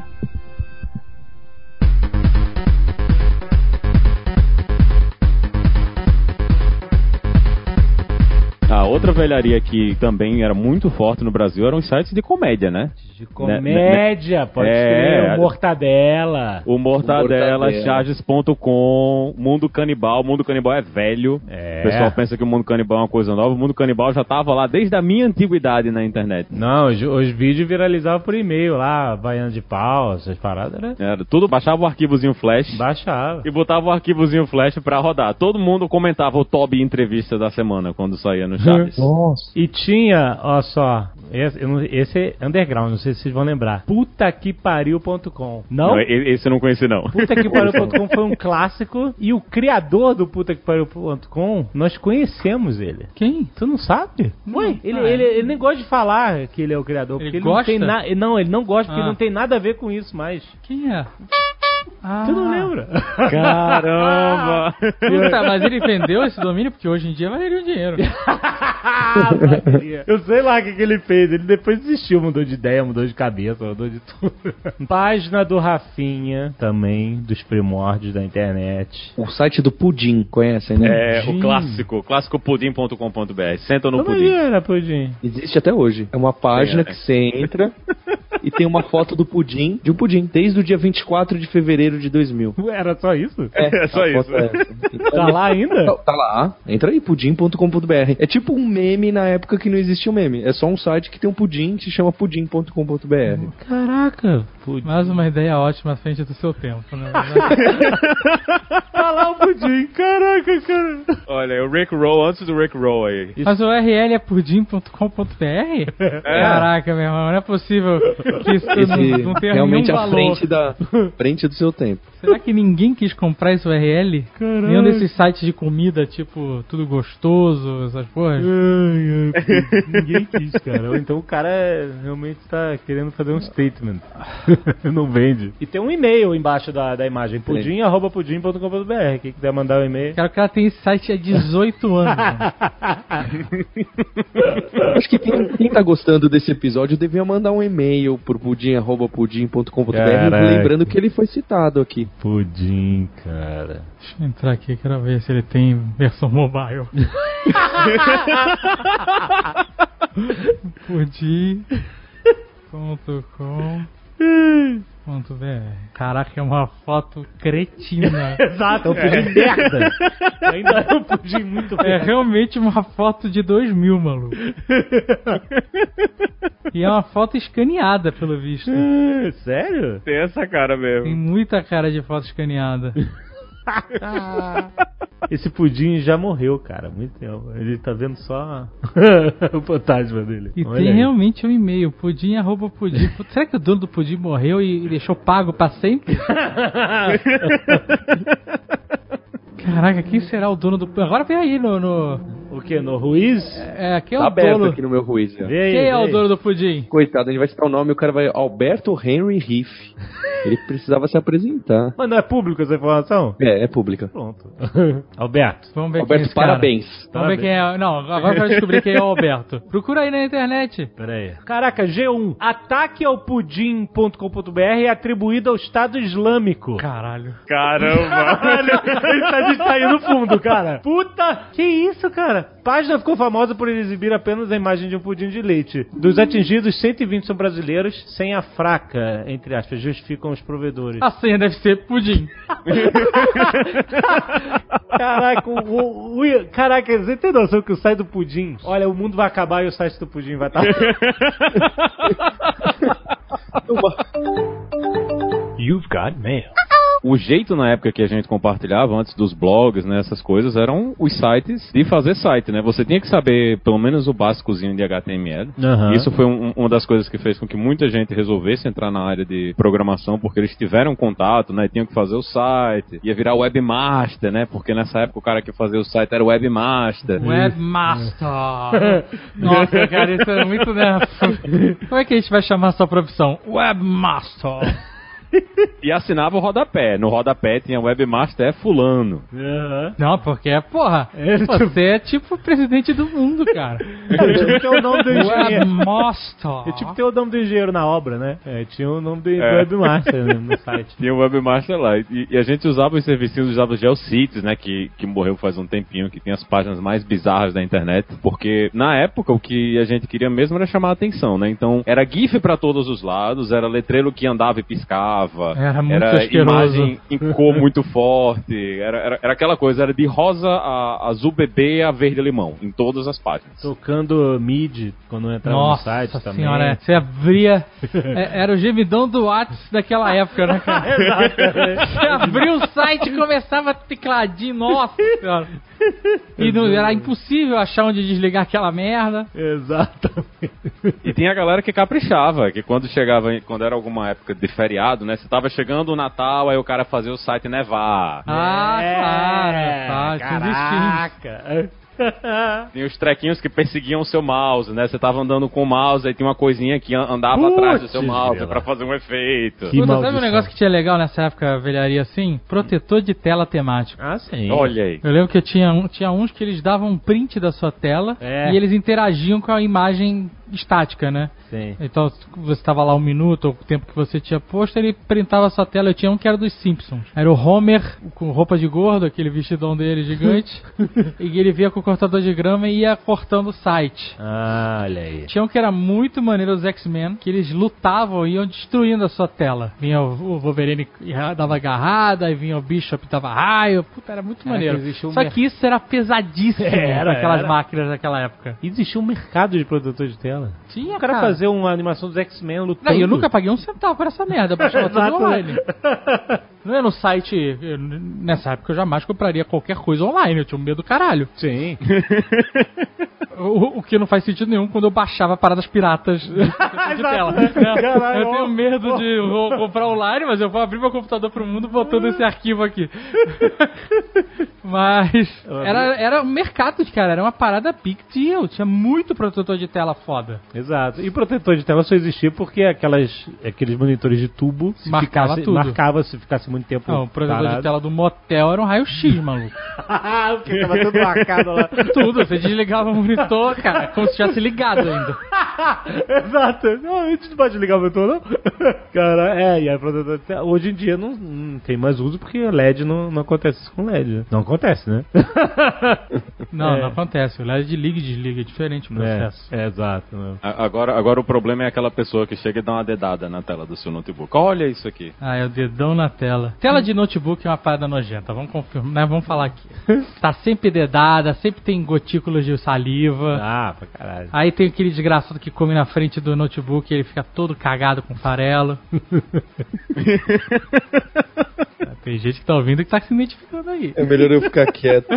A outra velharia que também era muito forte no Brasil eram os sites de comédia, né? De comédia, pode ser. O Mortadela. O Mortadela, Charges.com, Mundo Canibal. Mundo Canibal é velho. O pessoal pensa que o Mundo Canibal é uma coisa nova. O Mundo Canibal já tava lá desde a minha antiguidade na internet. Não, os vídeos viralizavam por e-mail lá, Baiano de Pau, essas paradas, né? Era tudo, baixava o arquivozinho flash. Baixava. E botava o arquivozinho flash pra rodar. Todo mundo comentava o top entrevista da semana quando saía no Chaves. Nossa. E tinha, ó só, esse é underground, não sei se vocês vão lembrar. Putaquepariu.com. Não? Esse eu não conheci, não. Putaquepariu.com foi um clássico e o criador do Putaquepariu.com, nós conhecemos ele. Quem? Tu não sabe? Ué, ele nem gosta de falar que ele é o criador, porque ele gosta? ele não gosta porque não tem nada a ver com isso mais. Quem é? Tu não lembra? Caramba! Puta, mas ele vendeu esse domínio porque hoje em dia valeria o dinheiro. Eu sei lá o que ele fez. Ele depois desistiu, mudou de ideia, mudou de cabeça, mudou de tudo. Página do Rafinha, também, dos primórdios da internet. O site do Pudim, conhecem, né? O clássico pudim.com.br. Senta no Como Pudim. era Pudim? Existe até hoje. É uma página que você entra e tem uma foto do pudim, de um pudim, desde o dia 24 de fevereiro de 2000. Era só isso? É só isso. Tá lá ainda? Tá lá. Entra aí, pudim.com.br. É tipo um meme na época que não existia um meme. É só um site que tem um pudim que se chama pudim.com.br. Caraca. Mais uma ideia ótima à frente do seu tempo, né? Tá lá o pudim. Caraca, cara. Olha, o Rick Roll antes do Rick Roll aí. Mas o URL é pudim.com.br? Caraca, meu irmão, não é possível que isso não tenha realmente nenhum valor. Frente do seu tempo. Será que ninguém quis comprar esse URL? Caralho. Nenhum desses sites de comida, tipo, tudo gostoso, essas porras? Ninguém quis, cara. Ou então o cara realmente tá querendo fazer um statement. Não vende. E tem um e-mail embaixo da imagem, pudim@pudim.com.br. Quem quiser mandar um e-mail. Cara, o cara tem esse site há 18 anos. Acho que quem tá gostando desse episódio devia mandar um e-mail pro pudim@pudim.com.br, lembrando que ele foi citado aqui. Pudim, cara. Deixa eu entrar aqui, quero ver se ele tem versão mobile. pudim.com.br. Caraca, é uma foto cretina. Exato, é um pudim merda. Ainda é um pudim muito merda. É realmente uma foto de 2000, maluco. E é uma foto escaneada, pelo visto. Sério? Tem essa cara mesmo. Tem muita cara de foto escaneada. Esse pudim já morreu, cara, muito tempo. Ele tá vendo só o fantasma dele. E olha tem aí. realmente um e-mail, pudim@pudim. Será que o dono do pudim morreu e deixou pago pra sempre? Caraca, quem será o dono do... Agora vem aí no... O que? No Ruiz? Quem é Tá o aberto dono... aqui no meu Ruiz. Vê aí, Quem é o vê dono do pudim? Coitado, a gente vai citar o nome e o cara vai... Alberto Henry Riff. Ele precisava se apresentar. Mas não é público essa informação? É pública. Pronto. Alberto. Vamos ver Alberto, quem é esse cara. parabéns. Vamos ver quem é. Não, agora eu quero descobrir quem é o Alberto. Procura aí na internet. Pera aí. Caraca, G1. Ataque ao pudim.com.br é atribuído ao Estado Islâmico. Caralho. Caramba! A gente tá aí no fundo, cara. Puta! Que isso, cara? Página ficou famosa por exibir apenas a imagem de um pudim de leite. Dos atingidos, 120 são brasileiros, sem a fraca, entre aspas, justificam os provedores. A senha deve ser pudim. Caraca, caraca, você tem noção que o site do pudim... Olha, o mundo vai acabar e o site do pudim vai estar... You've got mail. O jeito na época que a gente compartilhava, antes dos blogs, né, essas coisas, eram os sites de fazer site, né? Você tinha que saber pelo menos o básicozinho de HTML. Uhum. Isso foi uma das coisas que fez com que muita gente resolvesse entrar na área de programação, porque eles tiveram contato, né? Tinham que fazer o site, ia virar webmaster, né? Porque nessa época o cara que fazia o site era o webmaster. Webmaster. Nossa, cara, isso é muito nervo. Como é que a gente vai chamar essa profissão? Webmaster. E assinava o rodapé. No rodapé tinha webmaster fulano. Uhum. Não, porque, porra, você é tipo o presidente do mundo, cara. Eu tive que ter o nome do engenheiro. Webmaster. Eu tive que ter o nome do engenheiro na obra, né? Tinha o nome do webmaster no site. Tinha o webmaster lá. E a gente usava os serviços, usava o GeoCities, né? Que morreu faz um tempinho, que tem as páginas mais bizarras da internet. Porque, na época, o que a gente queria mesmo era chamar a atenção, né? Então, era GIF pra todos os lados, era letreiro que andava e piscava. Era muito era asqueroso. Imagem em cor muito forte. Era aquela coisa, era de rosa a azul bebê a verde limão, em todas as páginas. Tocando MIDI quando entrava no site Nossa também. senhora, você abria... era o gemidão do WhatsApp daquela época, né, cara? Exatamente. Você abria o site e começava tecladinho, nossa senhora. E não, era impossível achar onde desligar aquela merda. Exatamente. E tinha a galera que caprichava, que quando era alguma época de feriado, né? Você tava chegando o Natal, aí o cara fazia o site nevar. Claro, Caraca. Tinha os trequinhos que perseguiam o seu mouse, né? Você tava andando com o mouse, aí tinha uma coisinha que andava atrás do seu mouse pra fazer um efeito. Sabe um negócio que tinha legal nessa época, velharia assim? Protetor de tela temático. Ah, sim. Olha aí. Eu lembro que tinha uns que eles davam um print da sua tela e eles interagiam com a imagem estática, né? Sim. Então, você estava lá 1 minuto, ou o tempo que você tinha posto, ele printava a sua tela. Eu tinha um que era dos Simpsons. Era o Homer com roupa de gordo, aquele vestidão dele gigante, e ele via com o cortador de grama e ia cortando o site. Ah, olha aí. Tinha um que era muito maneiro, os X-Men, que eles lutavam e iam destruindo a sua tela. Vinha o Wolverine e dava agarrada, aí vinha o Bishop e dava raio. Puta, era muito maneiro. Só que isso era pesadíssimo para aquelas máquinas daquela época. Existia um mercado de protetor de tela. Tinha, o cara fazer uma animação dos X-Men lutando. Não, eu nunca paguei um centavo por essa merda, pra chamar tudo online. Não é no site... Nessa época eu jamais compraria qualquer coisa online, eu tinha um medo do caralho. Sim. O que não faz sentido nenhum quando eu baixava paradas piratas de tela. Caralho, eu tenho medo de comprar online, mas eu vou abrir meu computador pro mundo botando esse arquivo aqui. Mas era um mercado, cara, era uma parada big deal. Tinha muito protetor de tela foda. Exato. E protetor de tela só existia porque aqueles monitores de tubo marcava se ficasse muito tempo. Não, o protetor de tela do motel era um raio-x, maluco. Porque tava tudo marcado lá. Tudo, você desligava o monitor, cara, como se tivesse ligado ainda. Exato. Não, a gente não pode ligar o monitor, não. Cara, e aí protetor de tela. Hoje em dia não tem mais uso porque LED não acontece isso com LED. Não acontece, né? Não acontece. O LED liga e desliga, é diferente o processo. Exato. Né? Agora o problema é aquela pessoa que chega e dá uma dedada na tela do seu notebook. Olha isso aqui. É o dedão na tela. Tela de notebook é uma parada nojenta, vamos confirmar, né? Vamos falar aqui. Tá sempre dedada, sempre tem gotículas de saliva. Ah, pra caralho. Aí tem aquele desgraçado que come na frente do notebook e ele fica todo cagado com farelo. Tem gente que tá ouvindo que tá se identificando aí. É melhor eu ficar quieto.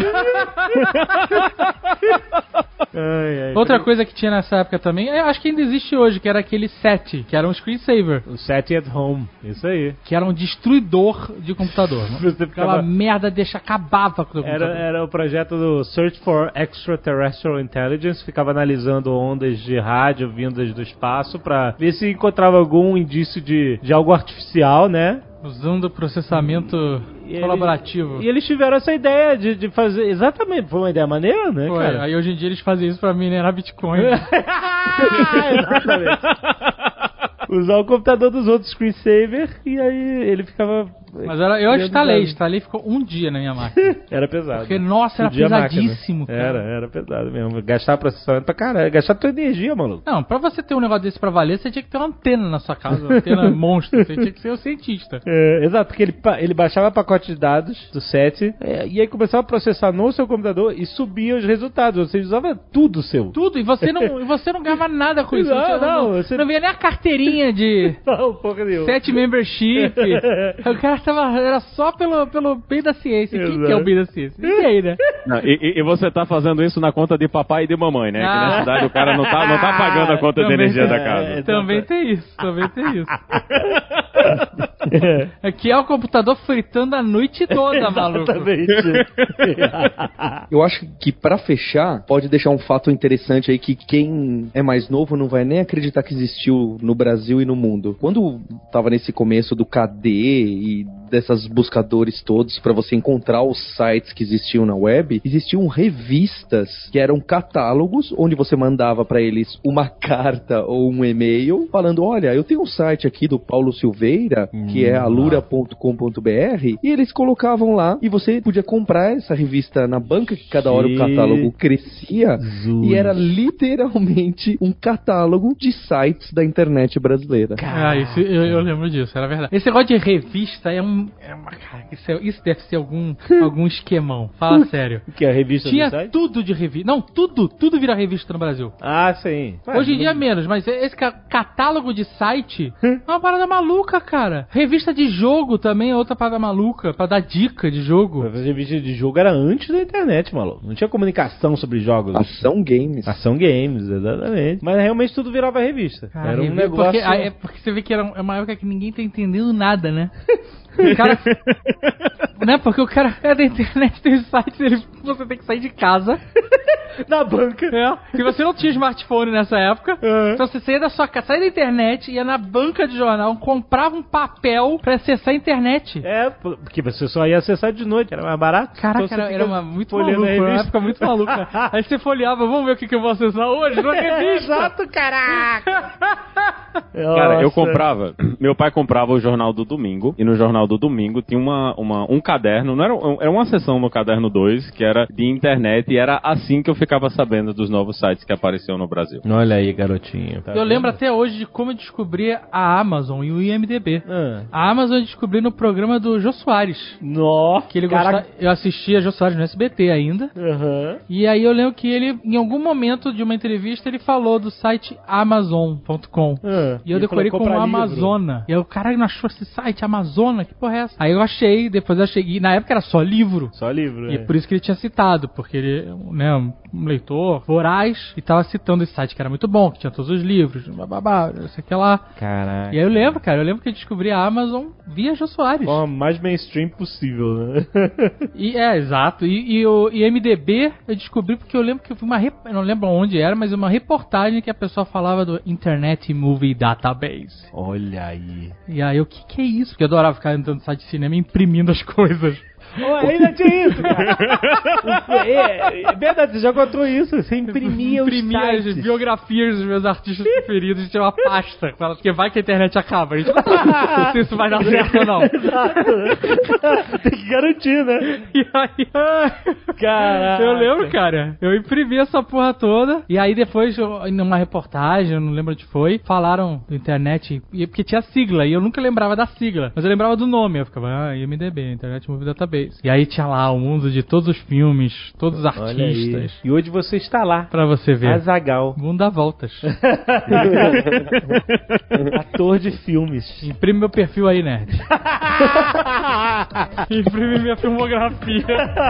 Outra coisa que tinha nessa época também, acho que ainda existe hoje, que era aquele SET, que era um screensaver. O SET at home, isso aí. Que era um destruidor de computador. Aquela merda acabava com o computador. Era o projeto do Search for Extraterrestrial Intelligence, ficava analisando ondas de rádio vindas do espaço pra ver se encontrava algum indício de algo artificial, né? Usando processamento colaborativo. E eles tiveram essa ideia de fazer... Exatamente, foi uma ideia maneira, né, foi, cara? Aí hoje em dia eles fazem isso pra minerar Bitcoin. Exatamente. Usar o computador dos outros screensaver e aí ele ficava... Mas eu instalei, ficou um dia na minha máquina. Era pesado. Porque, nossa, era pesadíssimo, cara. Era pesado mesmo. Gastar processamento pra caralho. Gastar tua energia, maluco. Não, pra você ter um negócio desse pra valer, você tinha que ter uma antena na sua casa, uma antena monstro. Você tinha que ser o cientista. Exato, porque ele baixava pacote de dados do SET e aí começava a processar no seu computador e subia os resultados. Você usava tudo seu. Tudo, e você não ganhava nada com isso. Você não via nem a carteirinha de SET membership. O cara era só pelo bem da ciência. Quem que é o bem da ciência? Ninguém, né? Não, e você tá fazendo isso na conta de papai e de mamãe, né? Que na cidade o cara não tá pagando a conta de energia da casa. Também tem isso. Aqui é o computador fritando a noite toda, maluco. Eu acho que pra fechar, pode deixar um fato interessante aí que quem é mais novo não vai nem acreditar que existiu no Brasil e no mundo. Quando tava nesse começo do KD e dessas buscadores todos pra você encontrar os sites que existiam na web, existiam revistas que eram catálogos onde você mandava pra eles uma carta ou um e-mail falando, olha, eu tenho um site aqui do Paulo Silveira, que é alura.com.br, e eles colocavam lá e você podia comprar essa revista na banca, que cada hora o catálogo crescia, e era literalmente um catálogo de sites da internet brasileira. Isso, eu lembro disso, era verdade. Esse negócio de revista isso deve ser algum esquemão. Fala sério. Que é a revista tinha do site? Tudo de revista. Não, tudo vira revista no Brasil. Ah, sim. Hoje em dia menos, mas esse catálogo de site é uma parada maluca, cara. Revista de jogo também é outra parada maluca, pra dar dica de jogo. A revista de jogo era antes da internet, maluco. Não tinha comunicação sobre jogos. Ação Games, exatamente. Mas realmente tudo virava revista. Cara, era um negócio... Porque você vê que era uma época que ninguém tá entendendo nada, né? O cara... né? Porque o cara é da internet, tem sites, você tem que sair de casa. Na banca. E você não tinha smartphone nessa época. Então você saía da sua casa, saía da internet, ia na banca de jornal, comprava um papel pra acessar a internet. Porque você só ia acessar de noite, era mais barato. Caraca, então era muito maluco, uma época muito maluca. Aí você folheava, vamos ver o que eu vou acessar hoje? Não revista. Exato, caraca. Cara, eu comprava, meu pai comprava o Jornal do Domingo, e no Jornal do Domingo tinha um caderno, não era uma seção no caderno 2, que era de internet, e era assim que eu ficava sabendo dos novos sites que apareciam no Brasil. Olha aí, garotinho. Tá eu lembro até hoje de como eu descobri a Amazon e o IMDB. A Amazon eu descobri no programa do Jô Soares. Nossa, que ele gostava, eu assistia Jô Soares no SBT ainda. E aí eu lembro que ele, em algum momento de uma entrevista, ele falou do site Amazon.com. E eu decorei como Amazona. E aí o cara não achou esse site, Amazona, que porra é essa? Aí eu achei, depois eu achei. E na época era só livro. E por isso que ele tinha citado, porque ele, né, um leitor voraz, e tava citando esse site que era muito bom, que tinha todos os livros, bababá, não sei o que lá. Caraca. E aí eu lembro que eu descobri a Amazon via Jô Soares. Forma mais mainstream possível, né? Exato. E o IMDB eu descobri porque eu lembro que eu vi eu não lembro onde era, mas uma reportagem que a pessoa falava do Internet Movie Database. Olha aí. E aí, o que é isso? Porque eu adorava ficar entrando no site de cinema e imprimindo as coisas. Ainda tinha isso, cara. É verdade, você já encontrou isso. Você imprimia os sites. As biografias dos meus artistas preferidos, tinha uma pasta. Porque vai que a internet acaba. A gente não sei se isso vai dar certo ou não. Exato. Tem que garantir, né? E aí... Caraca. Eu lembro, cara. Eu imprimi essa porra toda. E aí depois, numa reportagem, eu não lembro onde foi, falaram da internet, porque tinha sigla, e eu nunca lembrava da sigla, mas eu lembrava do nome. Eu ficava, IMDB, Internet Movie Database. E aí tinha lá o mundo de todos os filmes, todos os artistas. E hoje você está lá. Pra você ver. Azaghal. Mundo dá voltas. Ator de filmes. Imprime meu perfil aí, nerd. Imprime minha filmografia.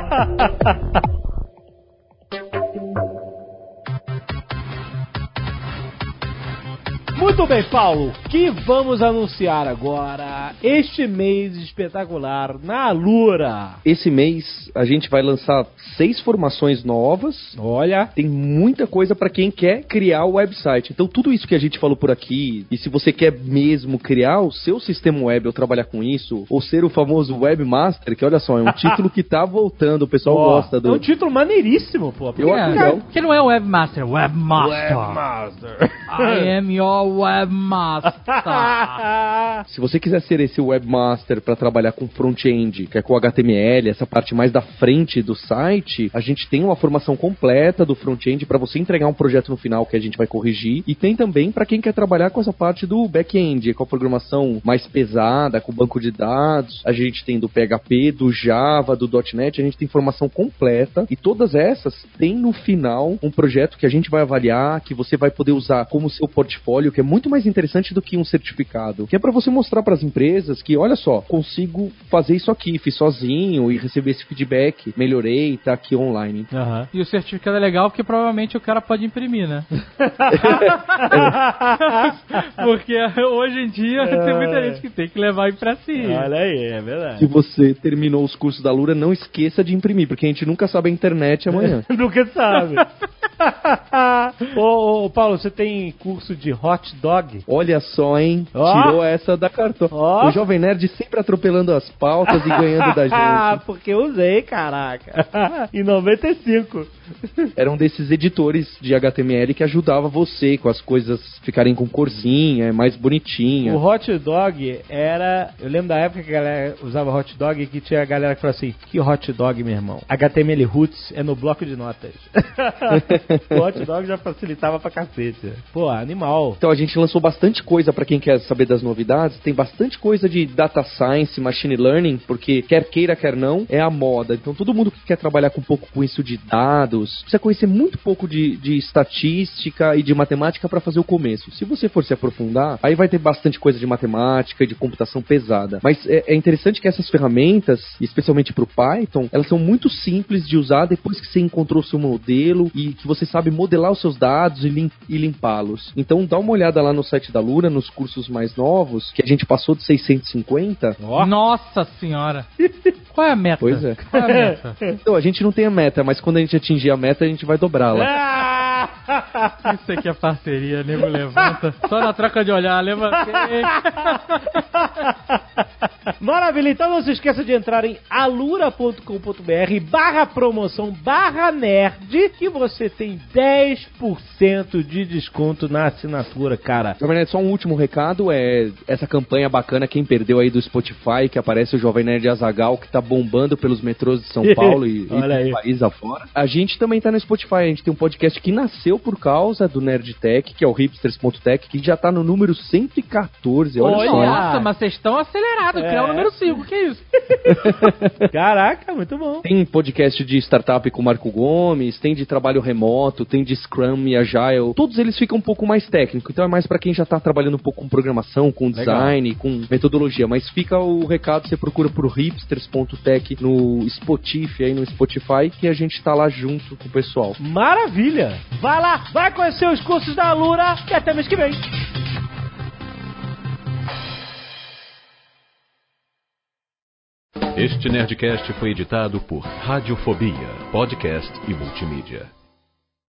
Muito bem, Paulo, que vamos anunciar agora este mês espetacular na Alura. Esse mês a gente vai lançar 6 formações novas. Olha, tem muita coisa para quem quer criar o website. Então tudo isso que a gente falou por aqui, e se você quer mesmo criar o seu sistema web ou trabalhar com isso, ou ser o famoso webmaster, que olha só, é um título que tá voltando, o pessoal gosta do... É um título maneiríssimo, pô. Que não é webmaster, webmaster. I am your webmaster. Se você quiser ser esse webmaster para trabalhar com front-end, que é com HTML, essa parte mais da frente do site, a gente tem uma formação completa do front-end para você entregar um projeto no final que a gente vai corrigir, e tem também para quem quer trabalhar com essa parte do back-end, com a programação mais pesada, com banco de dados. A gente tem do PHP, do Java, do .NET, a gente tem formação completa, e todas essas tem no final um projeto que a gente vai avaliar, que você vai poder usar como seu portfólio, que é muito mais interessante do que um certificado, que é para você mostrar para as empresas que, olha só, consigo fazer isso aqui, fiz sozinho e receber esse feedback, melhorei, tá aqui online. Uhum. E o certificado é legal porque provavelmente o cara pode imprimir, né? Porque hoje em dia tem muita gente que tem que levar impressinho. Olha aí, é verdade. Se você terminou os cursos da Alura, não esqueça de imprimir, porque a gente nunca sabe a internet amanhã. Nunca sabe. Ô, Paulo, você tem curso de hot dog? Olha só, hein? Tirou essa da cartola. O Jovem Nerd sempre atropelando as pautas e ganhando da gente. Porque eu usei, caraca. Em 95. Era um desses editores de HTML que ajudava você com as coisas ficarem com corzinha, mais bonitinha. O hot dog era... Eu lembro da época que a galera usava hot dog e que tinha a galera que falou assim, que hot dog, meu irmão? HTML Roots é no bloco de notas. O hot dog já facilitava pra cacete. Pô, animal. Então a gente lançou bastante coisa pra quem quer saber das novidades. Tem bastante coisa de data science, machine learning, porque quer queira, quer não, é a moda. Então todo mundo que quer trabalhar com um pouco com isso de dados, precisa conhecer muito pouco de estatística e de matemática pra fazer o começo. Se você for se aprofundar, aí vai ter bastante coisa de matemática e de computação pesada. Mas é interessante que essas ferramentas, especialmente pro Python, elas são muito simples de usar depois que você encontrou o seu modelo e que você sabe modelar os seus dados e limpá-los. Então dá uma olhada lá no site da Alura, nos cursos mais novos, que a gente passou de 650. Nossa senhora! Qual é a meta? Pois é. Qual é a meta? Então, a gente não tem a meta, mas quando a gente atingir a meta, a gente vai dobrá-la. Isso aqui é parceria, nego levanta. Só na troca de olhar, levantei. Maravilha, então não se esqueça de entrar em alura.com.br/promoção/nerd que você tem 10% de desconto na assinatura, cara. Na verdade, só um último recado, é essa campanha bacana, quem perdeu aí do Spotify, que aparece o Jovem Nerd Azaghal, que tá bombando pelos metrôs de São Paulo e do país afora. A gente também tá no Spotify, a gente tem um podcast que nasceu por causa do Nerdtech, que é o hipsters.tech, que já tá no número 114, olha só. Nossa, mas vocês estão acelerados, criar o número 5, que isso? Caraca, muito bom. Tem podcast de startup com o Marco Gomes, tem de trabalho remoto, tem de Scrum e Agile. Todos eles ficam um pouco mais técnicos, então é mais pra quem já tá trabalhando um pouco com programação, com design, com metodologia. Mas fica o recado, você procura por hipsters.tech no Spotify, aí no Spotify, que a gente tá lá junto com o pessoal. Maravilha! Vai lá, vai conhecer os cursos da Alura e até mês que vem. Este Nerdcast foi editado por Radiofobia, podcast e multimídia.